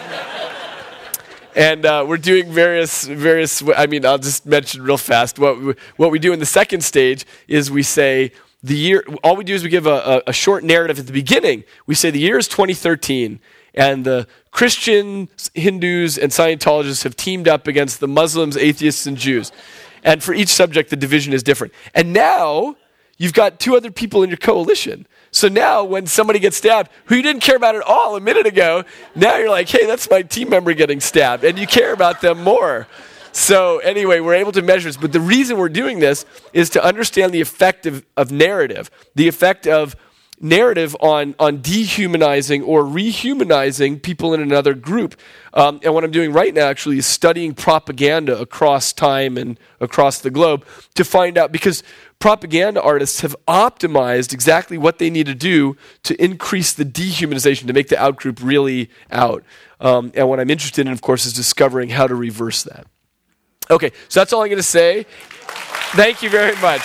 And uh, we're doing various, various. I mean, I'll just mention real fast. What we, what we do in the second stage is we say the year. All we do is we give a, a, a short narrative at the beginning. We say the year is twenty thirteen, and the Christians, Hindus, and Scientologists have teamed up against the Muslims, atheists, and Jews. And for each subject, the division is different. And now you've got two other people in your coalition. So now when somebody gets stabbed, who you didn't care about at all a minute ago, now you're like, hey, that's my team member getting stabbed. And you care about them more. So anyway, we're able to measure this. But the reason we're doing this is to understand the effect of, of narrative, the effect of narrative on, on dehumanizing or rehumanizing people in another group. Um, and what I'm doing right now actually is studying propaganda across time and across the globe to find out, because propaganda artists have optimized exactly what they need to do to increase the dehumanization, to make the out-group really out. Um, and what I'm interested in, of course, is discovering how to reverse that. Okay, so that's all I'm going to say. Thank you very much.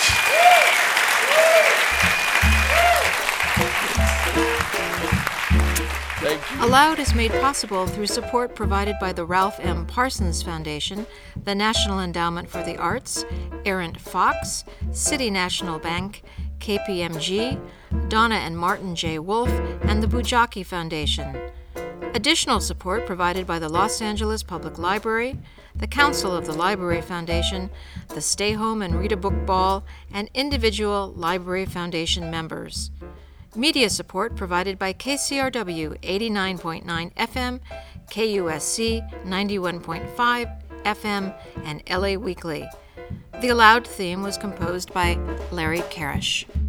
Aloud is made possible through support provided by the Ralph M. Parsons Foundation, the National Endowment for the Arts, Errant Fox, City National Bank, K P M G, Donna and Martin J. Wolf, and the Bujaki Foundation. Additional support provided by the Los Angeles Public Library, the Council of the Library Foundation, the Stay Home and Read a Book Ball, and individual Library Foundation members. Media support provided by K C R W eighty-nine point nine F M, K U S C ninety-one point five F M, and L A Weekly. The Aloud theme was composed by Larry Karish.